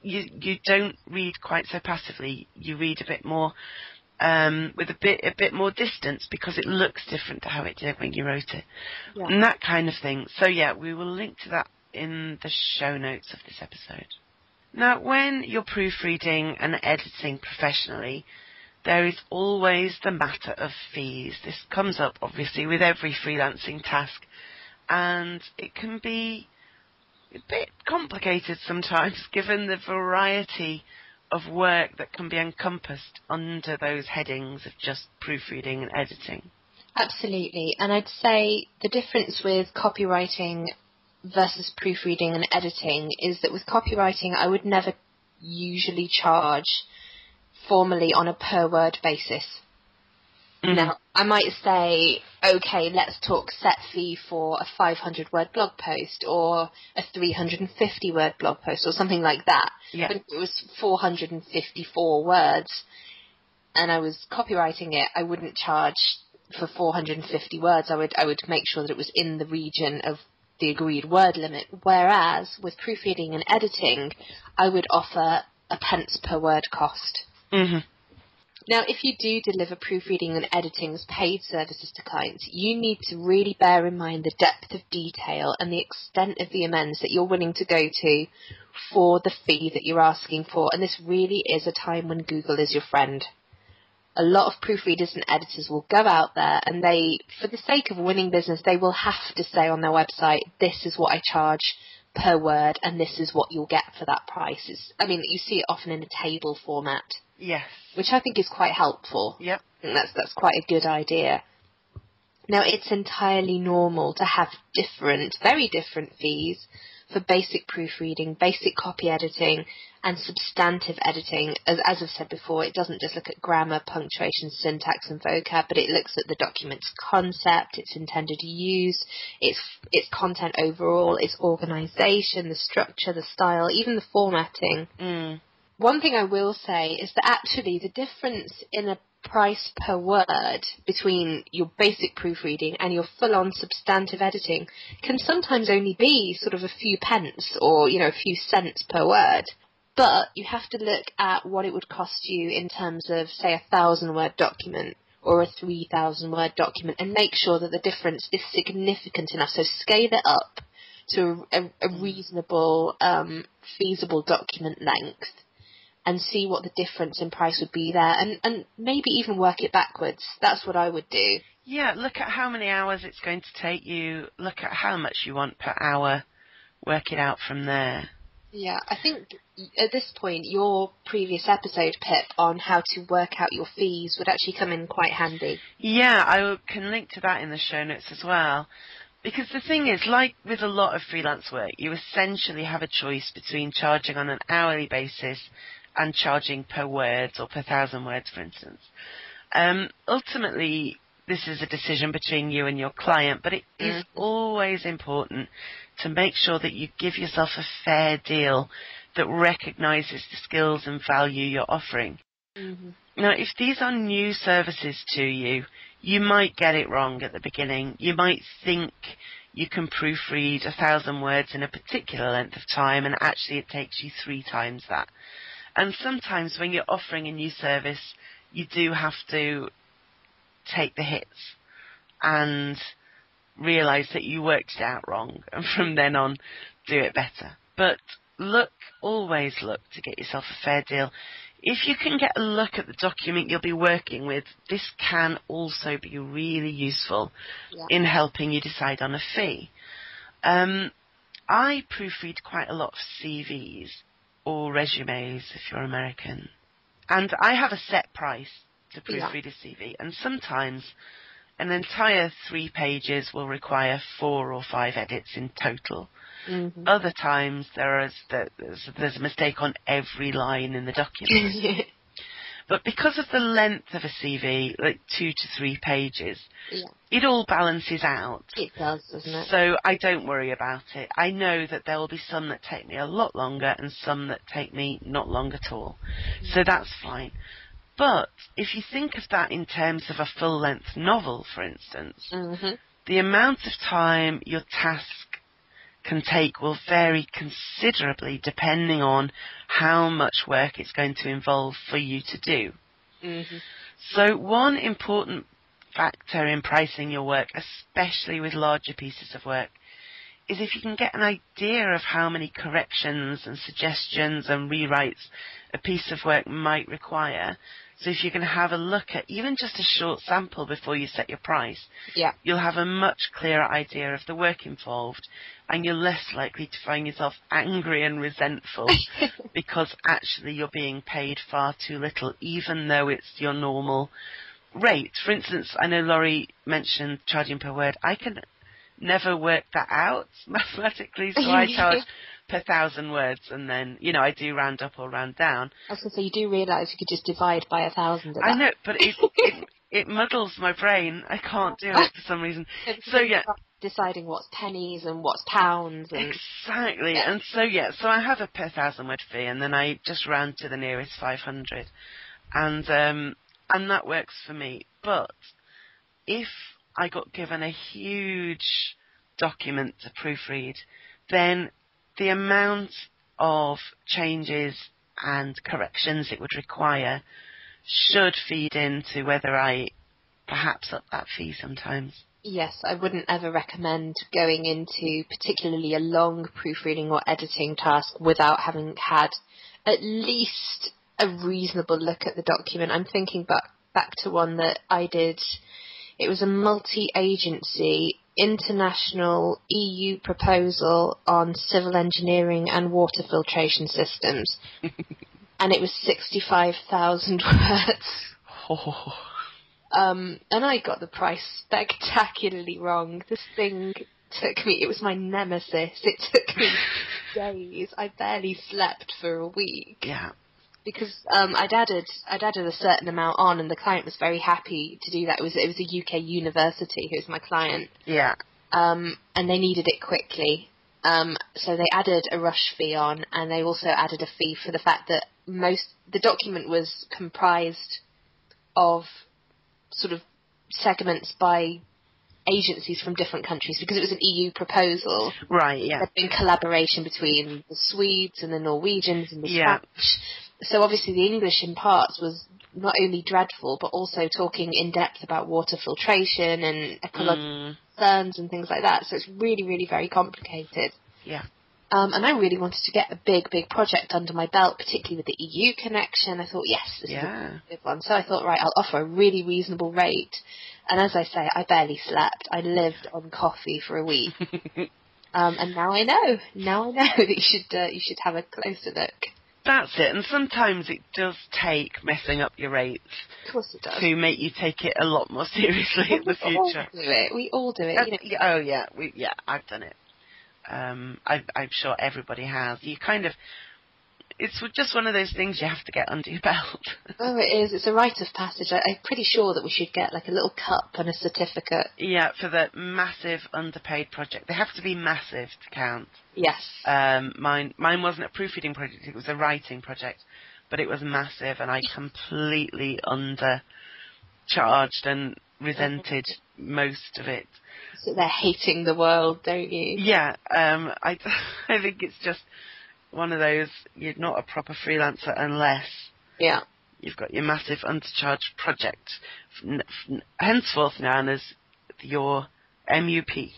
you don't read quite so passively. You read a bit more with a bit more distance because it looks different to how it did when you wrote it, and that kind of thing. So yeah, we will link to that in the show notes of this episode. Now, when you're proofreading and editing professionally, there is always the matter of fees. This comes up, obviously, with every freelancing task, and it can be a bit complicated sometimes, given the variety of work that can be encompassed under those headings of just proofreading and editing. Absolutely, and I'd say the difference with copywriting versus proofreading and editing is that with copywriting, I would never usually charge formally on a per word basis. Mm-hmm. Now, I might say, okay, let's talk set fee for a 500 word blog post or a 350 word blog post or something like that. Yeah. But if it was 454 words and I was copywriting it, I wouldn't charge for 450 words. I would make sure that it was in the region of the agreed word limit, whereas with proofreading and editing, I would offer a pence per word cost. Mm-hmm. Now, if you do deliver proofreading and editing as paid services to clients, you need to really bear in mind the depth of detail and the extent of the amends that you're willing to go to for the fee that you're asking for. And this really is a time when Google is your friend. A lot of proofreaders and editors will go out there and they, for the sake of winning business, they will have to say on their website, this is what I charge per word and this is what you'll get for that price. You see it often in a table format. Yes. Which I think is quite helpful. Yep. And that's quite a good idea. Now, it's entirely normal to have very different fees for basic proofreading, basic copy editing, and substantive editing. As I've said before, it doesn't just look at grammar, punctuation, syntax, and vocab, but it looks at the document's concept, its intended use, its content overall, its organisation, the structure, the style, even the formatting. Mm. One thing I will say is that actually the difference in a price per word between your basic proofreading and your full-on substantive editing can sometimes only be sort of a few pence or, a few cents per word. But you have to look at what it would cost you in terms of, say, 1,000-word document or a 3,000-word document and make sure that the difference is significant enough. So scale it up to a reasonable, feasible document length. And see what the difference in price would be there, and maybe even work it backwards. That's what I would do. Yeah, look at how many hours it's going to take you, look at how much you want per hour, work it out from there. Yeah, I think at this point, your previous episode, Pip, on how to work out your fees would actually come in quite handy. Yeah, I can link to that in the show notes as well. Because the thing is, like with a lot of freelance work, you essentially have a choice between charging on an hourly basis and charging per word or per 1,000 words, for instance. Ultimately, this is a decision between you and your client, but it is always important to make sure that you give yourself a fair deal that recognises the skills and value you're offering. Mm-hmm. Now, if these are new services to you, you might get it wrong at the beginning. You might think you can proofread 1,000 words in a particular length of time, and actually it takes you 3 times that. And sometimes when you're offering a new service, you do have to take the hits and realise that you worked it out wrong, and from then on, do it better. But always look to get yourself a fair deal. If you can get a look at the document you'll be working with, this can also be really useful in helping you decide on a fee. I proofread quite a lot of CVs, or resumes if you're American. And I have a set price to proofread a CV, and sometimes an entire 3 pages will require 4 or 5 edits in total. Mm-hmm. Other times there's a mistake on every line in the document. But because of the length of a CV, like 2 to 3 pages, it all balances out. It does, doesn't it? So I don't worry about it. I know that there will be some that take me a lot longer and some that take me not long at all. Mm-hmm. So that's fine. But if you think of that in terms of a full-length novel, for instance, the amount of time your task can take will vary considerably depending on how much work it's going to involve for you to do. Mm-hmm. So one important factor in pricing your work, especially with larger pieces of work, is if you can get an idea of how many corrections and suggestions and rewrites a piece of work might require. So if you can have a look at even just a short sample before you set your price, Yeah. you'll have a much clearer idea of the work involved, and you're less likely to find yourself angry and resentful because actually you're being paid far too little, even though it's your normal rate. For instance, I know Laurie mentioned charging per word. I can never work that out mathematically, so I charge per 1,000 words, and then, I do round up or round down. I was going to say, you do realise you could just divide by 1,000. I know, but it muddles my brain. I can't do it for some reason. So yeah, deciding what's pennies and what's pounds. And exactly. Yeah. And so I have a per 1,000 word fee, and then I just round to the nearest 500, and that works for me. But if I got given a huge document to proofread, then the amount of changes and corrections it would require should feed into whether I perhaps up that fee sometimes. Yes, I wouldn't ever recommend going into particularly a long proofreading or editing task without having had at least a reasonable look at the document. I'm thinking back to one that I did. It was a multi-agency international EU proposal on civil engineering and water filtration systems. And it was 65,000 words. Oh. And I got the price spectacularly wrong. This thing took me, it was my nemesis. It took me days. I barely slept for a week. Yeah. Because I'd added a certain amount on, and the client was very happy to do that. It was a UK university who was my client. Yeah. And they needed it quickly. So they added a rush fee on, and they also added a fee for the fact that the document was comprised of sort of segments by agencies from different countries, because it was an EU proposal. Right, yeah. There'd been collaboration between the Swedes and the Norwegians and the Yeah. Spanish. So obviously the English in parts was not only dreadful, but also talking in depth about water filtration and ecological concerns and things like that. So it's really, really very complicated. Yeah. And I really wanted to get a big, big project under my belt, particularly with the EU connection. I thought, yes, this is a good one. So I thought, right, I'll offer a really reasonable rate. And as I say, I barely slept. I lived on coffee for a week. And now I know that you should have a closer look. That's it. And sometimes it does take messing up your rates Of course it does. to make you take it a lot more seriously in the future. We all do it. You know. Oh yeah, I've done it. I'm sure everybody has. It's just one of those things you have to get under your belt. Oh, it is. It's a rite of passage. I'm pretty sure that we should get like a little cup and a certificate. Yeah, for the massive underpaid project. They have to be massive to count. Yes. Mine wasn't a proofreading project, it was a writing project, but it was massive, and I completely undercharged and resented most of it. So they're hating the world, don't you? Yeah, I think it's just one of those, you're not a proper freelancer unless you've got your massive undercharged project, henceforth known as your MUP.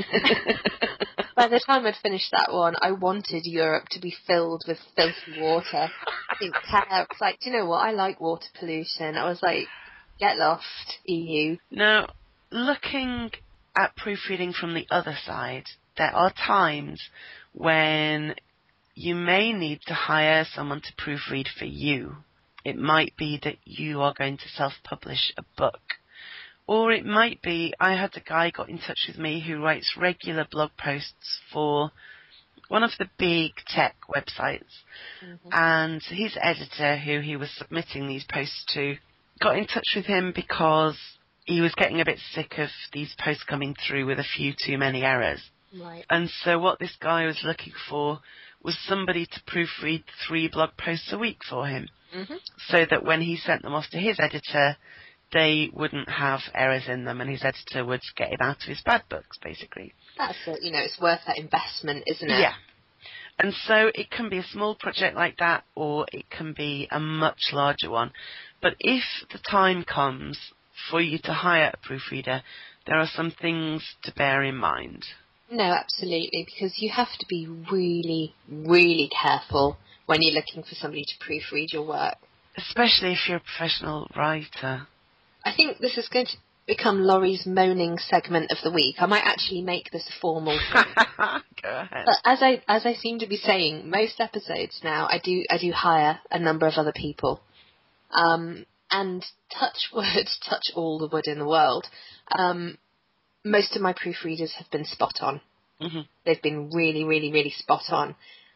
By the time I'd finished that one, I wanted Europe to be filled with filthy water. I didn't care. I was like, do you know what? I like water pollution. I was like, get lost, EU. Now, looking at proofreading from the other side, there are times when you may need to hire someone to proofread for you. It might be that you are going to self-publish a book. Or it might be, I had a guy got in touch with me who writes regular blog posts for one of the big tech websites. Mm-hmm. And his editor, who he was submitting these posts to, got in touch with him because he was getting a bit sick of these posts coming through with a few too many errors. Right. And so what this guy was looking for was somebody to proofread 3 blog posts a week for him. Mm-hmm. So that when he sent them off to his editor, they wouldn't have errors in them, and his editor would get him out of his bad books, basically. That's it. It's worth that investment, isn't it? Yeah. And so it can be a small project like that, or it can be a much larger one. But if the time comes for you to hire a proofreader, there are some things to bear in mind. No, absolutely, because you have to be really, really careful when you're looking for somebody to proofread your work. Especially if you're a professional writer. I think this is going to become Laurie's moaning segment of the week. I might actually make this a formal thing. Go ahead. But as I seem to be saying, most episodes now, I do hire a number of other people. And touch all the wood in the world. Most of my proofreaders have been spot on. Mm-hmm. They've been really, really, really spot on.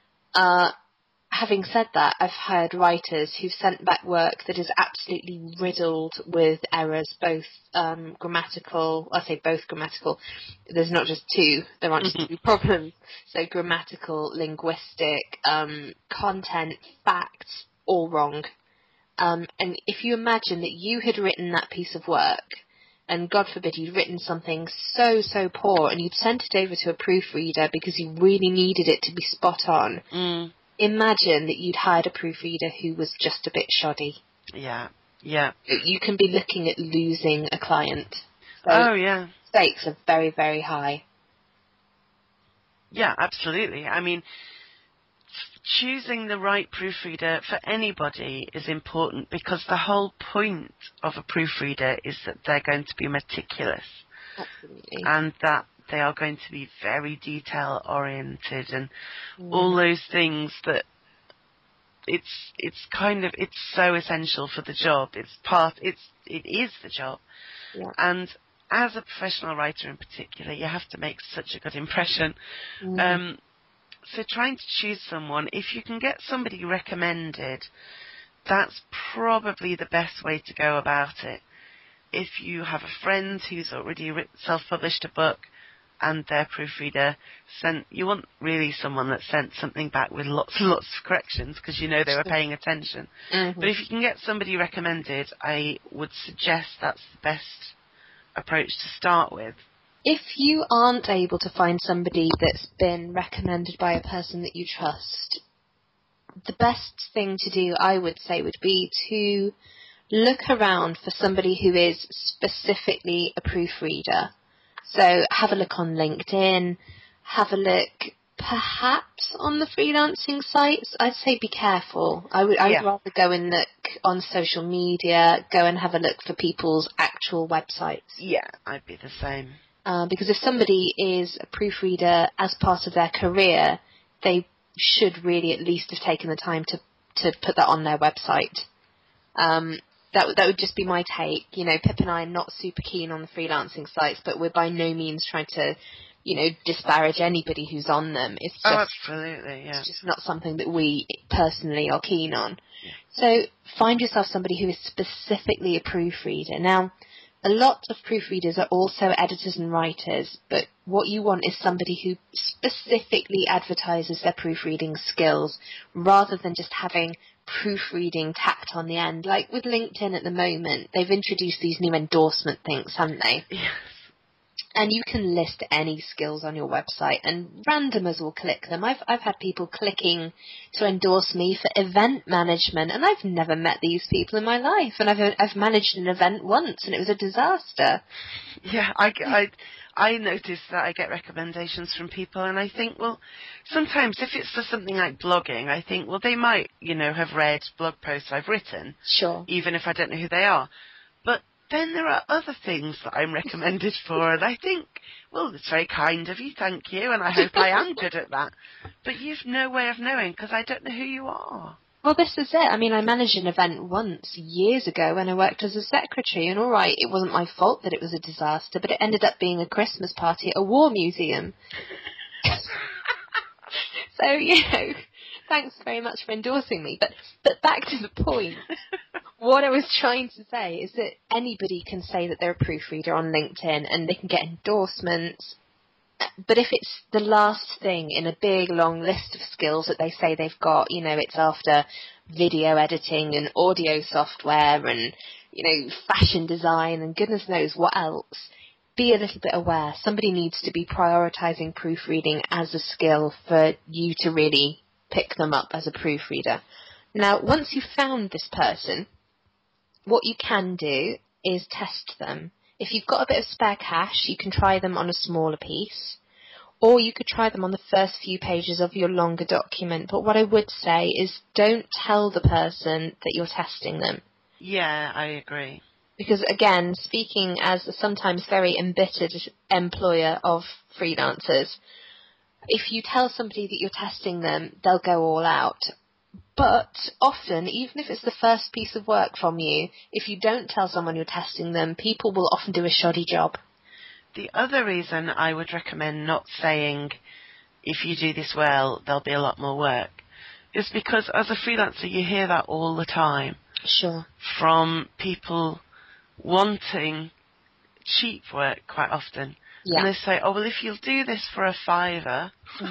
Having said that, I've hired writers who've sent back work that is absolutely riddled with errors, both grammatical. I say both grammatical. There's not just two. There aren't just two problems. So grammatical, linguistic, content, facts, all wrong. And if you imagine that you had written that piece of work, and God forbid you'd written something so poor, and you'd sent it over to a proofreader because you really needed it to be spot on, imagine that you'd hired a proofreader who was just a bit shoddy. Yeah. You can be looking at losing a client. So yeah. Stakes are very, very high. Yeah, absolutely. I mean, choosing the right proofreader for anybody is important, because the whole point of a proofreader is that they're going to be meticulous. Absolutely. And that they are going to be very detail oriented and all those things that it's so essential for the job. It is the job. Yeah. And as a professional writer in particular, you have to make such a good impression. So trying to choose someone, if you can get somebody recommended, that's probably the best way to go about it. If you have a friend who's already self-published a book and their proofreader you want really someone that sent something back with lots and lots of corrections, because you know they were paying attention. But if you can get somebody recommended, I would suggest that's the best approach to start with. If you aren't able to find somebody that's been recommended by a person that you trust, the best thing to do, I would say, would be to look around for somebody who is specifically a proofreader. So have a look on LinkedIn, have a look perhaps on the freelancing sites. I'd say be careful. I would rather go and look on social media, go and have a look for people's actual websites. Yeah, I'd be the same. Because if somebody is a proofreader as part of their career, they should really at least have taken the time to put that on their website. That would just be my take. Pip and I are not super keen on the freelancing sites, but we're by no means trying to, disparage anybody who's on them. It's just, absolutely, yeah. It's just not something that we personally are keen on. Yeah. So find yourself somebody who is specifically a proofreader. Now, a lot of proofreaders are also editors and writers, but what you want is somebody who specifically advertises their proofreading skills rather than just having proofreading tacked on the end. Like with LinkedIn at the moment, they've introduced these new endorsement things, haven't they? Yes. And you can list any skills on your website, and randomers will click them. I've had people clicking to endorse me for event management, and I've never met these people in my life. And I've managed an event once, and it was a disaster. Yeah, I notice that I get recommendations from people, and I think, well, sometimes if it's for something like blogging, I think, well, they might, have read blog posts I've written. Sure. Even if I don't know who they are. But then there are other things that I'm recommended for, and I think, well, it's very kind of you, thank you, and I hope I am good at that. But you've no way of knowing, because I don't know who you are. Well, this is it. I mean, I managed an event once, years ago, when I worked as a secretary, and all right, it wasn't my fault that it was a disaster, but it ended up being a Christmas party at a war museum. So, thanks very much for endorsing me. But back to the point. What I was trying to say is that anybody can say that they're a proofreader on LinkedIn and they can get endorsements. But if it's the last thing in a big, long list of skills that they say they've got, it's after video editing and audio software and, fashion design and goodness knows what else, be a little bit aware. Somebody needs to be prioritising proofreading as a skill for you to really pick them up as a proofreader. Now, once you've found this person, what you can do is test them. If you've got a bit of spare cash, you can try them on a smaller piece, or you could try them on the first few pages of your longer document. But what I would say is don't tell the person that you're testing them. Yeah, I agree. Because again, speaking as a sometimes very embittered employer of freelancers, if you tell somebody that you're testing them, they'll go all out. But often, even if it's the first piece of work from you, if you don't tell someone you're testing them, people will often do a shoddy job. The other reason I would recommend not saying, if you do this well, there'll be a lot more work, is because as a freelancer, you hear that all the time. Sure. From people wanting cheap work quite often. Yeah. And they say, oh, well, if you'll do this for a £5,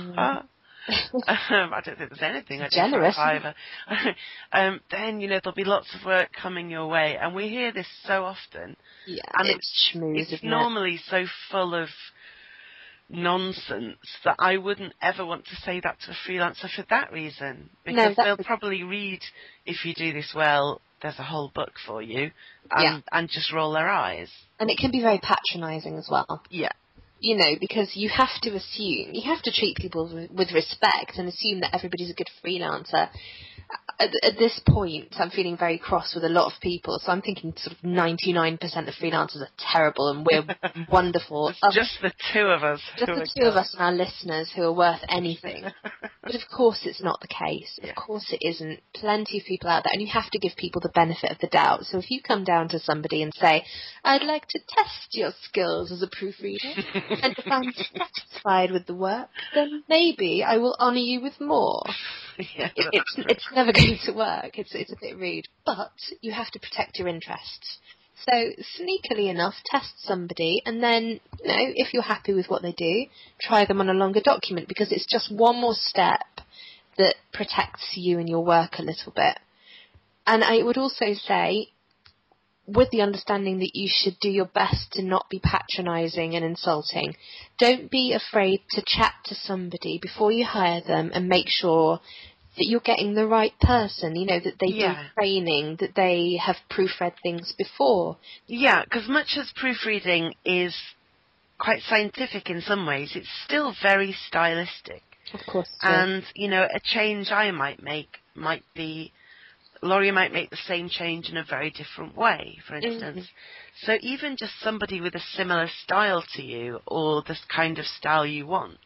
I don't think there's anything I do for a £5. Then, there'll be lots of work coming your way. And we hear this so often. Yeah, and it's schmooze, it's normally so full of nonsense that I wouldn't ever want to say that to a freelancer for that reason. Because they'll probably read, if you do this well, there's a whole book for you, and just roll their eyes. And it can be very patronising as well. Yeah. Because you have to treat people with respect and assume that everybody's a good freelancer. At this point, I'm feeling very cross with a lot of people, so I'm thinking sort of 99% of freelancers are terrible and we're wonderful. Just the two of us. Just the two of us and our listeners who are worth anything. But of course it's not the case. Of course it isn't. Plenty of people out there, and you have to give people the benefit of the doubt. So if you come down to somebody and say, I'd like to test your skills as a proofreader, and if I'm satisfied with the work, then maybe I will honour you with more. Yeah, it's never going to work. It's a bit rude, but you have to protect your interests. So sneakily enough, test somebody, and then if you're happy with what they do, try them on a longer document, because it's just one more step that protects you and your work a little bit. And I would also say, with the understanding that you should do your best to not be patronising and insulting, don't be afraid to chat to somebody before you hire them and make sure that you're getting the right person, that they do training, that they have proofread things before. Yeah, because much as proofreading is quite scientific in some ways, it's still very stylistic. Of course. And, a change I might make might be, Laurie might make the same change in a very different way, for instance. Mm-hmm. So even just somebody with a similar style to you, or this kind of style you want,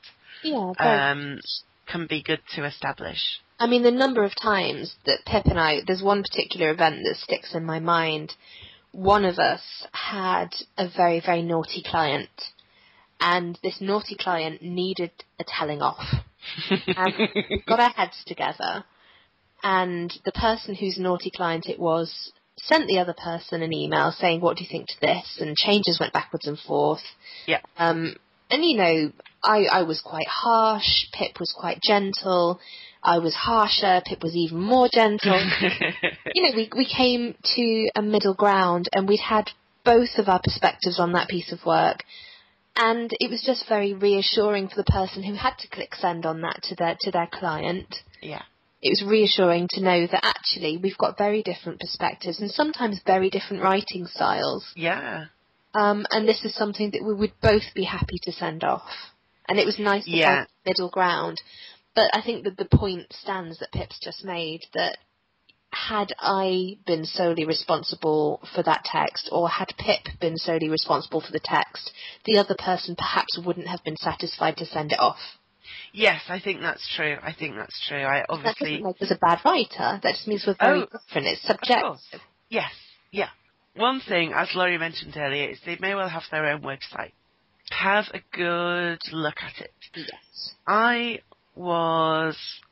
can be good to establish. I mean, the number of times that Pip and I, there's one particular event that sticks in my mind. One of us had a very, very naughty client, and this naughty client needed a telling off. And we got our heads together, and the person whose naughty client it was sent the other person an email saying, what do you think to this? And changes went backwards and forth. Yeah. And, I was quite harsh, Pip was quite gentle. I was harsher, Pip was even more gentle. We came to a middle ground, and we'd had both of our perspectives on that piece of work. And it was just very reassuring for the person who had to click send on that to their client. Yeah. It was reassuring to know that actually we've got very different perspectives and sometimes very different writing styles. Yeah. And this is something that we would both be happy to send off. And it was nice to find middle ground. But I think that the point stands that Pip's just made, that had I been solely responsible for that text, or had Pip been solely responsible for the text, the other person perhaps wouldn't have been satisfied to send it off. Yes, I think that's true. I obviously... That doesn't make us a bad writer. That just means we're very different. It's subjective. Yes, yeah. One thing, as Laurie mentioned earlier, is they may well have their own website. Have a good look at it. Yes. I was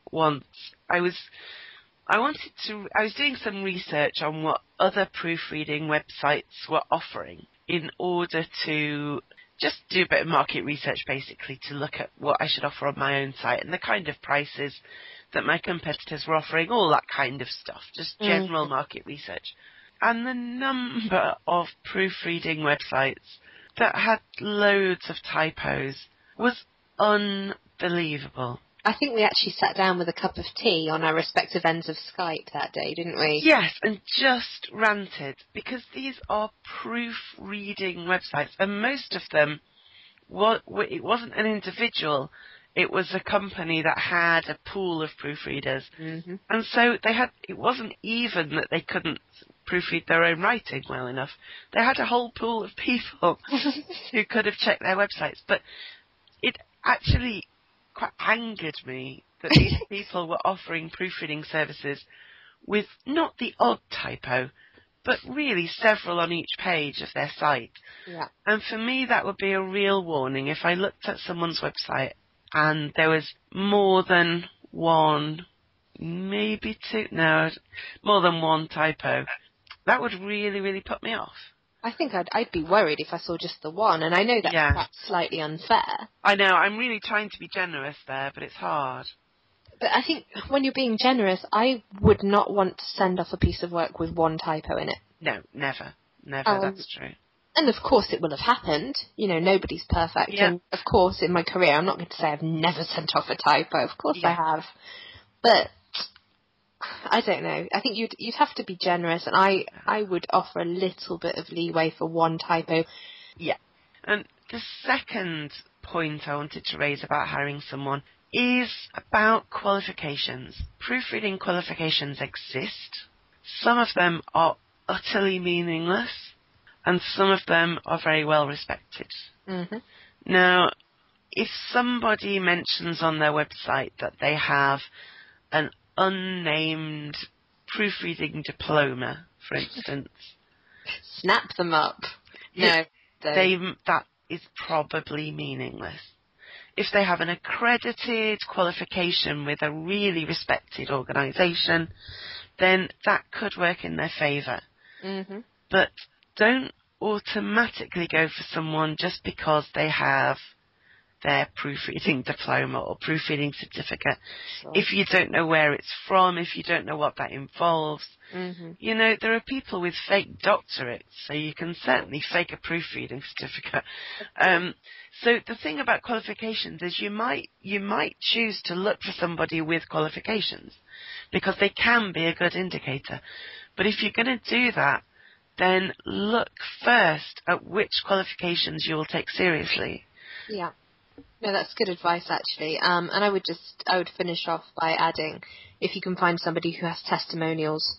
doing some research on what other proofreading websites were offering in order to just do a bit of market research, basically, to look at what I should offer on my own site and the kind of prices that my competitors were offering, all that kind of stuff, just general market research. And the number of proofreading websites that had loads of typos was unbelievable. I think we actually sat down with a cup of tea on our respective ends of Skype that day, didn't we? Yes, and just ranted, because these are proofreading websites, and most of them, it wasn't an individual, it was a company that had a pool of proofreaders. Mm-hmm. And so it wasn't even that they couldn't proofread their own writing well enough. They had a whole pool of people who could have checked their websites. But it actually quite angered me that these people were offering proofreading services with not the odd typo, but really several on each page of their site. Yeah. And for me, that would be a real warning. If I looked at someone's website and there was more than one, maybe two, no, more than one typo, that would really, really put me off. I think I'd be worried if I saw just the one, and I know that's slightly unfair. I know, I'm really trying to be generous there, but it's hard. But I think when you're being generous, I would not want to send off a piece of work with one typo in it. No, never. That's true. And of course it will have happened. You know, nobody's perfect. Yeah. And of course in my career, I'm not going to say I've never sent off a typo. Of course I have. But I don't know. I think you'd have to be generous, and I would offer a little bit of leeway for one typo. Yeah. And the second point I wanted to raise about hiring someone is about qualifications. Proofreading qualifications exist. Some of them are utterly meaningless, and some of them are very well respected. Mm-hmm. Now, if somebody mentions on their website that they have an unnamed proofreading diploma, for instance, snap them up. No, that is probably meaningless. If they have an accredited qualification with a really respected organisation, then that could work in their favour. Mm-hmm. But don't automatically go for someone just because they have their proofreading diploma or proofreading certificate. Sure. If you don't know where it's from, if you don't know what that involves, you know, there are people with fake doctorates, so you can certainly fake a proofreading certificate. So the thing about qualifications is you might choose to look for somebody with qualifications because they can be a good indicator. But if you're going to do that, then look first at which qualifications you will take seriously. Yeah. No, that's good advice, actually. And I would finish off by adding, if you can find somebody who has testimonials,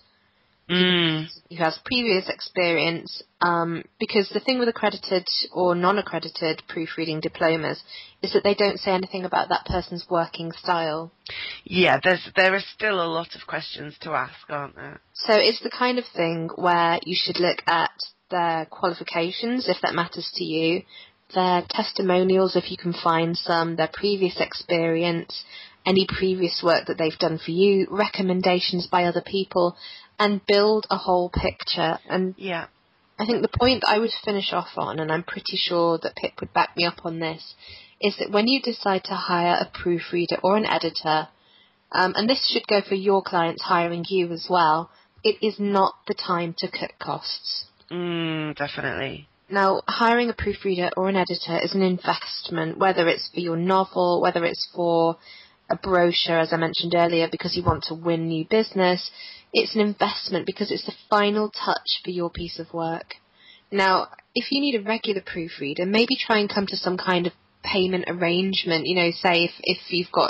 who has previous experience, because the thing with accredited or non-accredited proofreading diplomas is that they don't say anything about that person's working style. Yeah, there are still a lot of questions to ask, aren't there? So it's the kind of thing where you should look at their qualifications, if that matters to you, their testimonials, if you can find some, their previous experience, any previous work that they've done for you, recommendations by other people, and build a whole picture. And yeah, I think the point that I would finish off on, and I'm pretty sure that Pip would back me up on this, is that when you decide to hire a proofreader or an editor, and this should go for your clients hiring you as well, it is not the time to cut costs. Definitely. Now, hiring a proofreader or an editor is an investment, whether it's for your novel, whether it's for a brochure, as I mentioned earlier, because you want to win new business. It's an investment because it's the final touch for your piece of work. Now, if you need a regular proofreader, maybe try and come to some kind of payment arrangement. You know, say if you've got,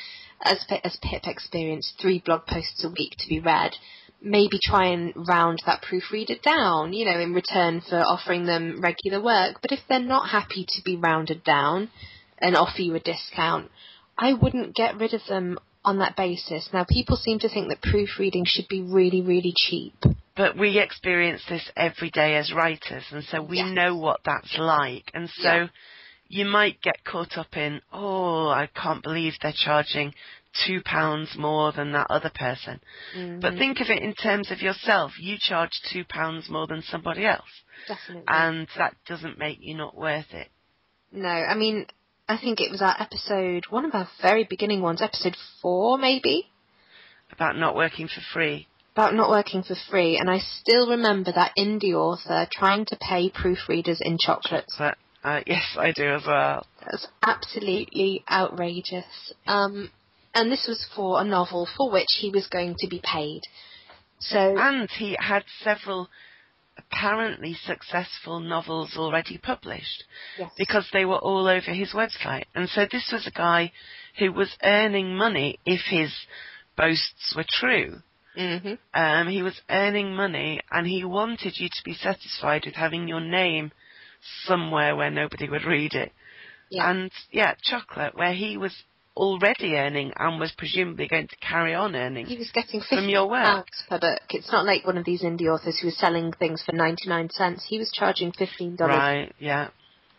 as Pip experienced, 3 blog posts a week to be read, maybe try and round that proofreader down, you know, in return for offering them regular work. But if they're not happy to be rounded down and offer you a discount, I wouldn't get rid of them on that basis. Now, people seem to think that proofreading should be really, really cheap. But we experience this every day as writers, and so we know what that's like. And so you might get caught up in, I can't believe they're charging £2 more than that other person. But think of it in terms of yourself. You charge £2 more than somebody else. Definitely. And that doesn't make you not worth it. No, I mean, I think it was our episode, one of our very beginning ones, episode 4 maybe? About not working for free. about not working for free, and I still remember that indie author trying to pay proofreaders in chocolates. Yes, I do as well. That's absolutely outrageous. And this was for a novel for which he was going to be paid. And he had several apparently successful novels already published. Yes. Because they were all over his website. And so this was a guy who was earning money if his boasts were true. Mm-hmm. He was earning money, and he wanted you to be satisfied with having your name somewhere where nobody would read it. Yeah. And, chocolate, where he was already earning and was presumably going to carry on earning. He was getting from your work per book. It's not like one of these indie authors who was selling things for 99 cents. He was charging $15. Right, yeah.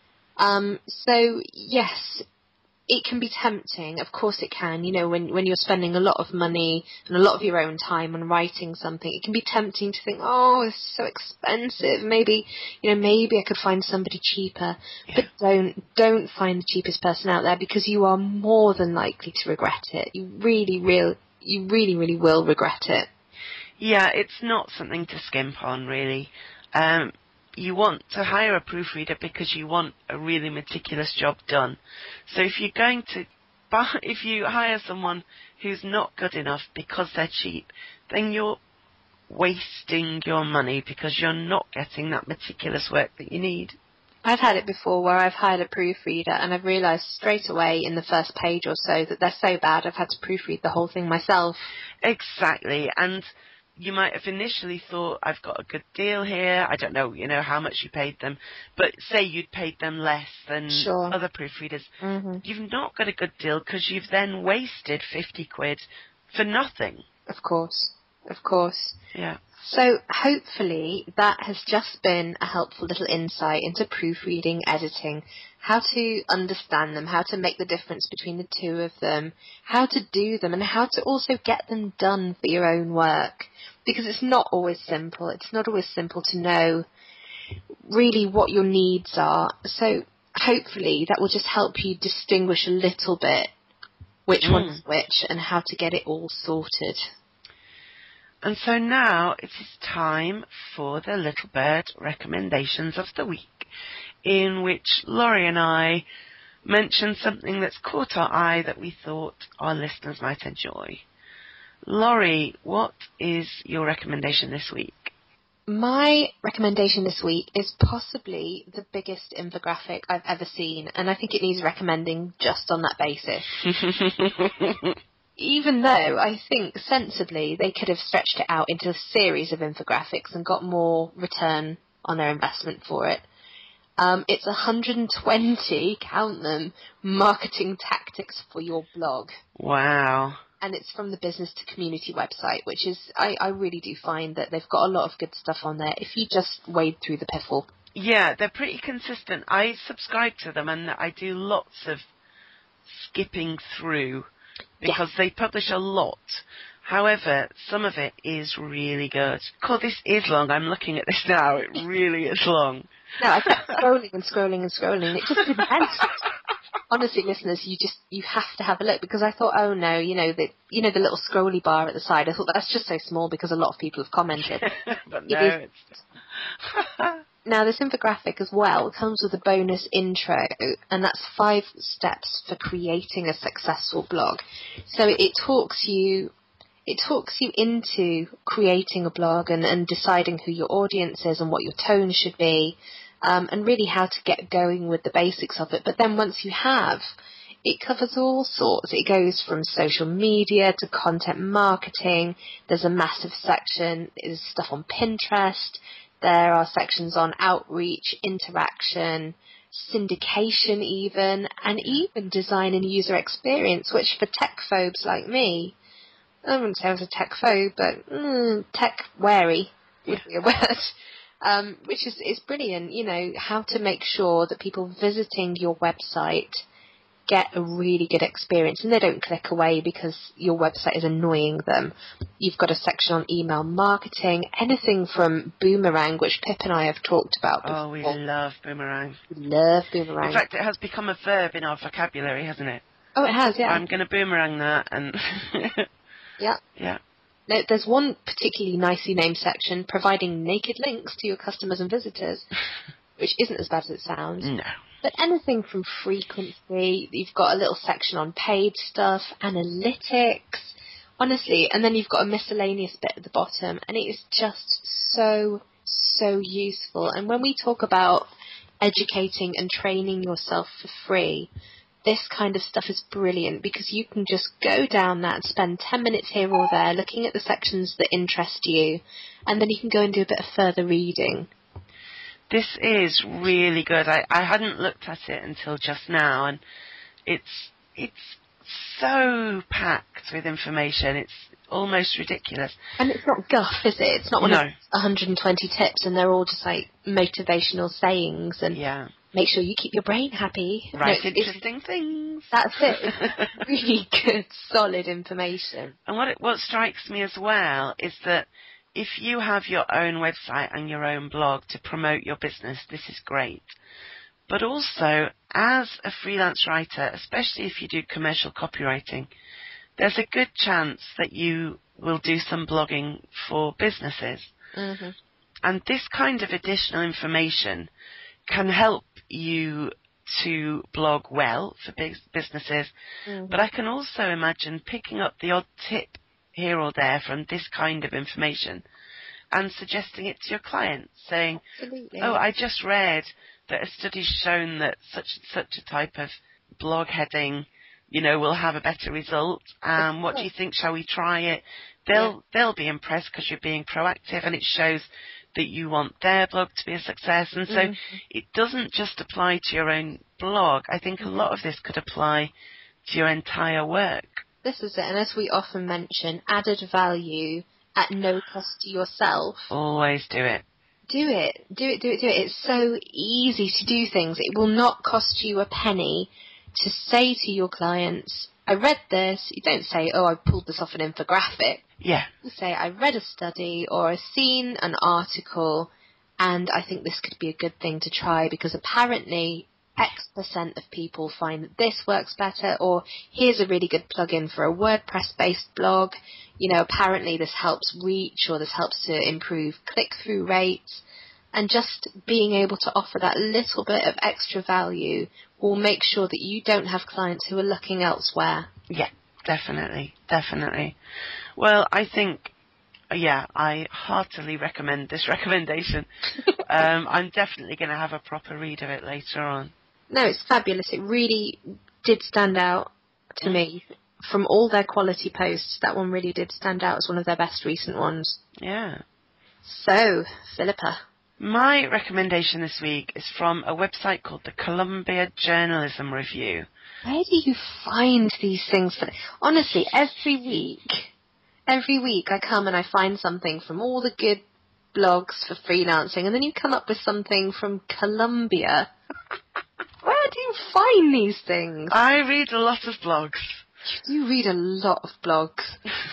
So, yes, it can be tempting. Of course it can. You know, when you're spending a lot of money and a lot of your own time on writing something, it can be tempting to think, oh, this is so expensive. Maybe I could find somebody cheaper. Yeah. But don't find the cheapest person out there, because you are more than likely to regret it. You really will regret it. Yeah, it's not something to skimp on, really. You want to hire a proofreader because you want a really meticulous job done. So if you hire someone who's not good enough because they're cheap, then you're wasting your money because you're not getting that meticulous work that you need. I've had it before where I've hired a proofreader and I've realised straight away in the first page or so that they're so bad I've had to proofread the whole thing myself. Exactly, and you might have initially thought, I've got a good deal here, I don't know, how much you paid them, but say you'd paid them less than other proofreaders. Mm-hmm. You've not got a good deal because you've then wasted 50 quid for nothing. Of course. Yeah. So hopefully that has just been a helpful little insight into proofreading, editing, how to understand them, how to make the difference between the two of them, how to do them, and how to also get them done for your own work. Because it's not always simple. It's not always simple to know really what your needs are. So hopefully that will just help you distinguish a little bit which one's which and how to get it all sorted. And so now it is time for the Little Bird recommendations of the week, in which Laurie and I mentioned something that's caught our eye that we thought our listeners might enjoy. Laurie, what is your recommendation this week? My recommendation this week is possibly the biggest infographic I've ever seen, and I think it needs recommending just on that basis. Even though I think sensibly they could have stretched it out into a series of infographics and got more return on their investment for it. It's 120, count them, marketing tactics for your blog. Wow. And it's from the Business to Community website, which is, I really do find that they've got a lot of good stuff on there if you just wade through the piffle. Yeah, they're pretty consistent. I subscribe to them and I do lots of skipping through because they publish a lot. However, some of it is really good. God, this is long. I'm looking at this now. It really is long. No, I kept scrolling and scrolling and scrolling. It just didn't end. Honestly, listeners, you have to have a look, because I thought, oh no, the little scrolly bar at the side. I thought that's just so small because a lot of people have commented. But no, Now, this infographic as well comes with a bonus intro, and that's 5 steps for creating a successful blog. So it talks you into creating a blog and deciding who your audience is and what your tone should be, and really how to get going with the basics of it. But then once you have, it covers all sorts. It goes from social media to content marketing. There's a massive section. There's stuff on Pinterest. There are sections on outreach, interaction, syndication even, and even design and user experience, which for tech phobes like me, I wouldn't say I was a tech phobe, but tech wary would be a word, which is brilliant. How to make sure that people visiting your website get a really good experience and they don't click away because your website is annoying them. You've got a section on email marketing, anything from Boomerang, which Pip and I have talked about before. Oh, we love Boomerang. We love Boomerang. In fact, it has become a verb in our vocabulary, hasn't it? Oh, it has, yeah. I'm going to boomerang that and... Yeah. Yeah. There's one particularly nicely named section, providing naked links to your customers and visitors, which isn't as bad as it sounds. No. But anything from frequency, you've got a little section on paid stuff, analytics, honestly, and then you've got a miscellaneous bit at the bottom, and it is just so useful. And when we talk about educating and training yourself for free, this kind of stuff is brilliant, because you can just go down that and spend 10 minutes here or there looking at the sections that interest you, and then you can go and do a bit of further reading. This is really good. I hadn't looked at it until just now, and it's so packed with information. It's almost ridiculous. And it's not guff, is it? It's not one of 120 tips and they're all just like motivational sayings and make sure you keep your brain happy. Write interesting things. That's it. It's really good, solid information. And what strikes me as well is that if you have your own website and your own blog to promote your business, this is great. But also, as a freelance writer, especially if you do commercial copywriting, there's a good chance that you will do some blogging for businesses. Mm-hmm. And this kind of additional information can help you to blog well for businesses. Mm-hmm. But I can also imagine picking up the odd tip here or there from this kind of information and suggesting it to your clients, saying, Absolutely. oh, I just read that a study's shown that such a type of blog heading, will have a better result. What do you think? Shall we try it? They'll be impressed because you're being proactive, and it shows that you want their blog to be a success. And so it doesn't just apply to your own blog. I think a lot of this could apply to your entire work. This is it, and as we often mention, added value at no cost to yourself. Always do it. Do it. It's so easy to do things. It will not cost you a penny to say to your clients, I read this. You don't say, oh, I pulled this off an infographic. Yeah. You say, I read a study or I've seen an article and I think this could be a good thing to try because apparently X% of people find that this works better, or here's a really good plugin for a WordPress-based blog. Apparently this helps reach, or this helps to improve click-through rates. And just being able to offer that little bit of extra value will make sure that you don't have clients who are looking elsewhere. Yeah, definitely. Well, I think, I heartily recommend this recommendation. I'm definitely going to have a proper read of it later on. No, it's fabulous. It really did stand out to me. From all their quality posts, that one really did stand out as one of their best recent ones. Yeah. So, Philippa. My recommendation this week is from a website called the Columbia Journalism Review. Where do you find these things? Honestly, every week I come and I find something from all the good blogs for freelancing, and then you come up with something from Columbia. Where do you find these things? I read a lot of blogs. You read a lot of blogs.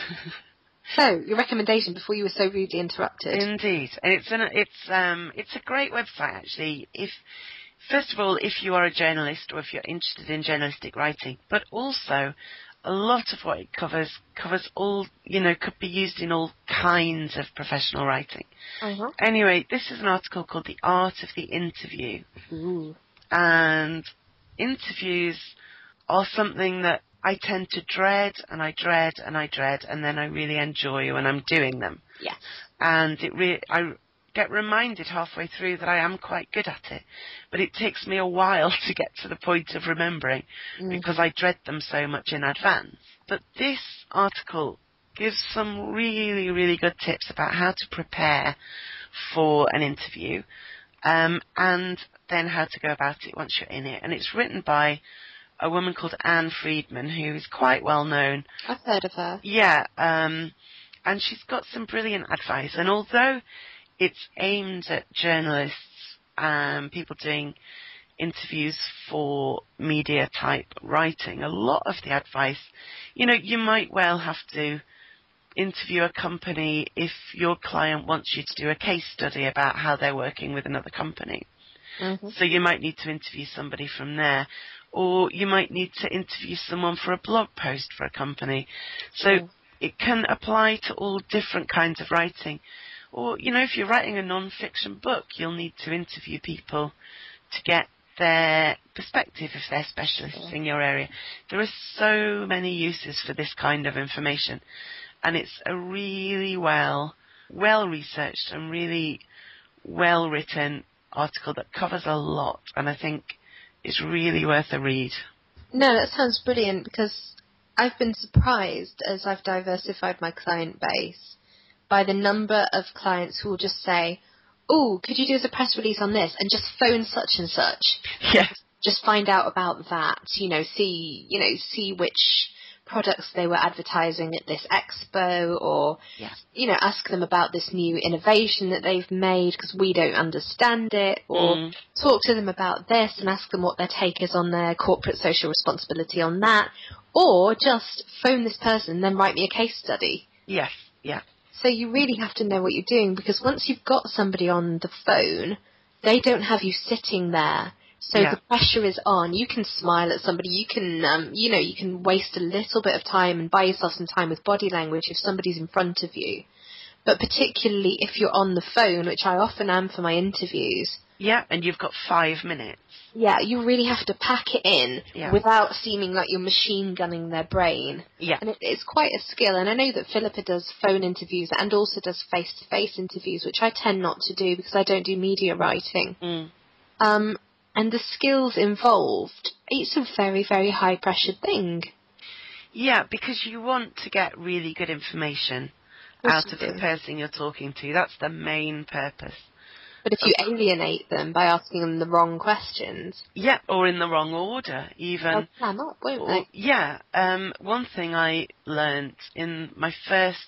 So, your recommendation before you were so rudely interrupted. Indeed. And it's a great website, actually. First of all, if you are a journalist or if you're interested in journalistic writing, but also a lot of what it covers all, could be used in all kinds of professional writing. Uh-huh. Anyway, this is an article called The Art of the Interview. Ooh. And interviews are something that I tend to dread, and then I really enjoy when I'm doing them. Yes. And I get reminded halfway through that I am quite good at it, but it takes me a while to get to the point of remembering because I dread them so much in advance. But this article gives some really, really good tips about how to prepare for an interview, and then how to go about it once you're in it. And it's written by a woman called Anne Friedman, who is quite well known. I've heard of her. Yeah, and she's got some brilliant advice. And although it's aimed at journalists, people doing interviews for media-type writing, a lot of the advice, you might well have to interview a company if your client wants you to do a case study about how they're working with another company. Mm-hmm. So you might need to interview somebody from there. Or you might need to interview someone for a blog post for a company. So it can apply to all different kinds of writing. Or, if you're writing a non-fiction book, you'll need to interview people to get their perspective if they're specialists in your area. There are so many uses for this kind of information, and it's a really well-researched and really well-written article that covers a lot, and I think it's really worth a read. No, that sounds brilliant, because I've been surprised as I've diversified my client base by the number of clients who will just say, "Oh, could you do as a press release on this?" and just phone such and such. Yes. Just find out about that, see which products they were advertising at this expo, or, ask them about this new innovation that they've made because we don't understand it, or talk to them about this and ask them what their take is on their corporate social responsibility on that, or just phone this person and then write me a case study. Yes, yeah. So you really have to know what you're doing, because once you've got somebody on the phone, they don't have you sitting there. So the pressure is on. You can smile at somebody. You can, you can waste a little bit of time and buy yourself some time with body language if somebody's in front of you. But particularly if you're on the phone, which I often am for my interviews. Yeah, and you've got 5 minutes. Yeah, you really have to pack it in without seeming like you're machine gunning their brain. Yeah. And it's quite a skill. And I know that Philippa does phone interviews and also does face-to-face interviews, which I tend not to do because I don't do media writing. And the skills involved, it's a very, very high-pressured thing. Yeah, because you want to get really good information out of the person you're talking to. That's the main purpose. But if you alienate them by asking them the wrong questions... Yeah, or in the wrong order, even. They'll clam up, won't they? Yeah. One thing I learnt in my first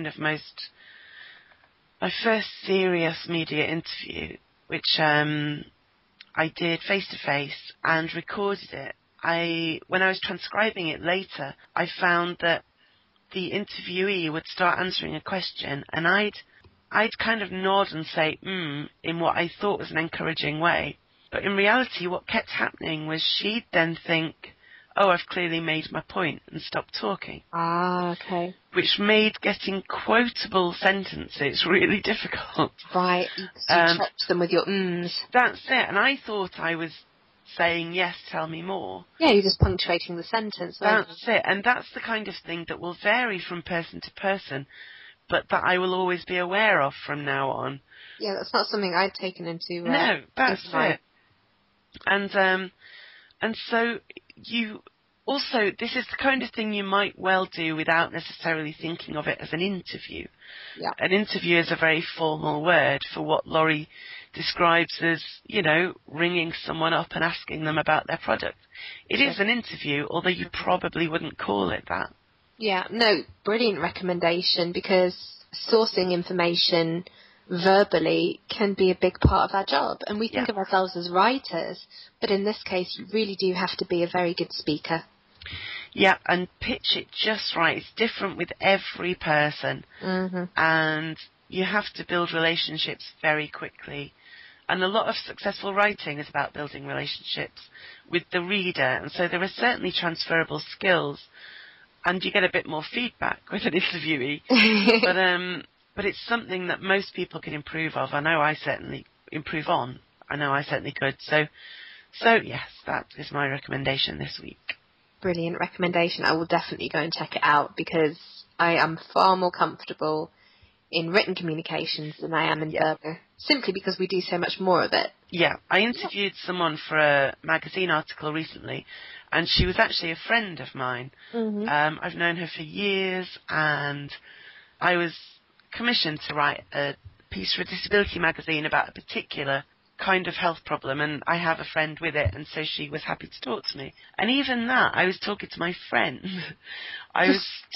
serious media interview, which I did face-to-face and recorded it. When I was transcribing it later, I found that the interviewee would start answering a question, and I'd kind of nod and say, in what I thought was an encouraging way. But in reality, what kept happening was she'd then think, oh, I've clearly made my point, and stop talking. Ah, okay. Which made getting quotable sentences really difficult. Right, you checked them with your ums. That's it, and I thought I was saying, yes, tell me more. Yeah, you're just punctuating the sentence. That's it, and that's the kind of thing that will vary from person to person, but that I will always be aware of from now on. Yeah, that's not something I'd taken into... no, that's it. And so you... Also, this is the kind of thing you might well do without necessarily thinking of it as an interview. Yeah. An interview is a very formal word for what Laurie describes as, ringing someone up and asking them about their product. It is an interview, although you probably wouldn't call it that. Yeah, no, brilliant recommendation, because sourcing information verbally can be a big part of our job. And we think of ourselves as writers, but in this case, you really do have to be a very good speaker. Yeah, and pitch it just right. It's different with every person. Mm-hmm. And you have to build relationships very quickly. And a lot of successful writing is about building relationships with the reader. And so there are certainly transferable skills. And you get a bit more feedback with an interviewee. But it's something that most people can improve of. I know I certainly improve on. I know I certainly could. So yes, that is my recommendation this week. Brilliant recommendation. I will definitely go and check it out, because I am far more comfortable in written communications than I am in verbal, simply because we do so much more of it. Yeah, I interviewed someone for a magazine article recently, and she was actually a friend of mine. Mm-hmm. I've known her for years, and I was commissioned to write a piece for a disability magazine about a particular kind of health problem, and I have a friend with it, and so she was happy to talk to me. And even that, I was talking to my friend. I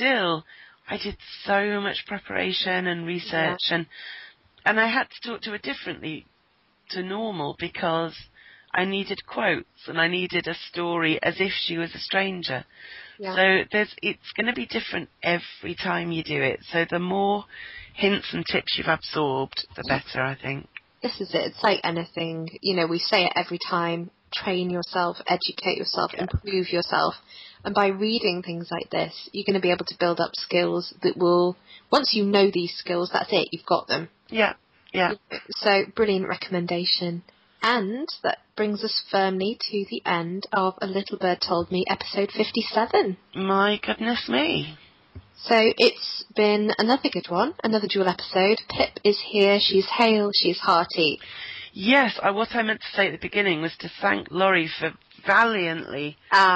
did so much preparation and research, and I had to talk to her differently to normal, because I needed quotes and I needed a story as if she was a stranger. Yeah. So it's going to be different every time you do it. So the more hints and tips you've absorbed, the better, I think. This is it. It's like anything. We say it every time. train yourself, educate yourself, improve yourself. And by reading things like this, you're going to be able to build up skills that will, once you know these skills, that's it, you've got them. Yeah. So, brilliant recommendation. And that brings us firmly to the end of A Little Bird Told Me, episode 57. My goodness me. So it's been another good one, another dual episode. Pip is here, she's hale, she's hearty. Yes, what I meant to say at the beginning was to thank Laurie for valiantly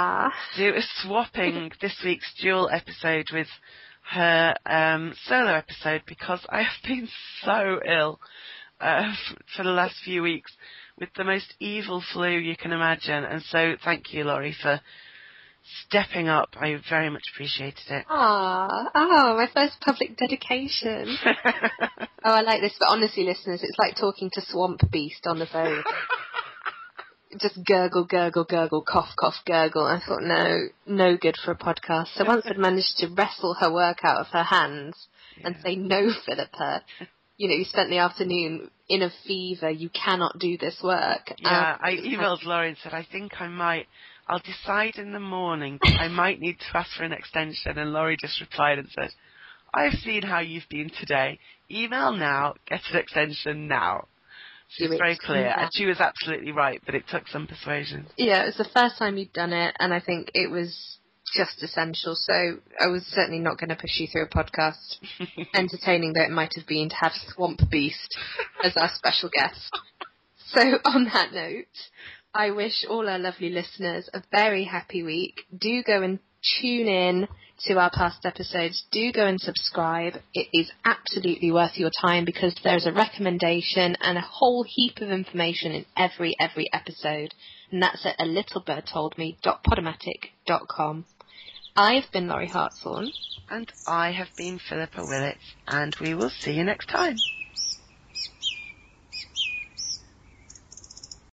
swapping this week's dual episode with her solo episode, because I have been so ill for the last few weeks with the most evil flu you can imagine. And so thank you, Laurie, for stepping up. I very much appreciated it. My first public dedication. I like this, but honestly, listeners, it's like talking to Swamp Beast on the phone. Just gurgle, gurgle, gurgle, cough, cough, gurgle. I thought, no good for a podcast. So once I'd managed to wrestle her work out of her hands and say, no, Philippa, you spent the afternoon in a fever, you cannot do this work. Yeah, I emailed Laurie and said, I think I'll decide in the morning. I might need to ask for an extension. And Laurie just replied and said, I've seen how you've been today. Email now, get an extension now. She's very clear. And she was absolutely right, but it took some persuasion. Yeah, it was the first time you'd done it, and I think it was just essential. So I was certainly not going to push you through a podcast, entertaining though it might have been, to have Swamp Beast as our special guest. So on that note, I wish all our lovely listeners a very happy week. Do go and tune in to our past episodes. Do go and subscribe. It is absolutely worth your time, because there's a recommendation and a whole heap of information in every episode. And that's at alittlebirdtoldme.podomatic.com. I've been Laurie Hartshorn. And I have been Philippa Willett. And we will see you next time.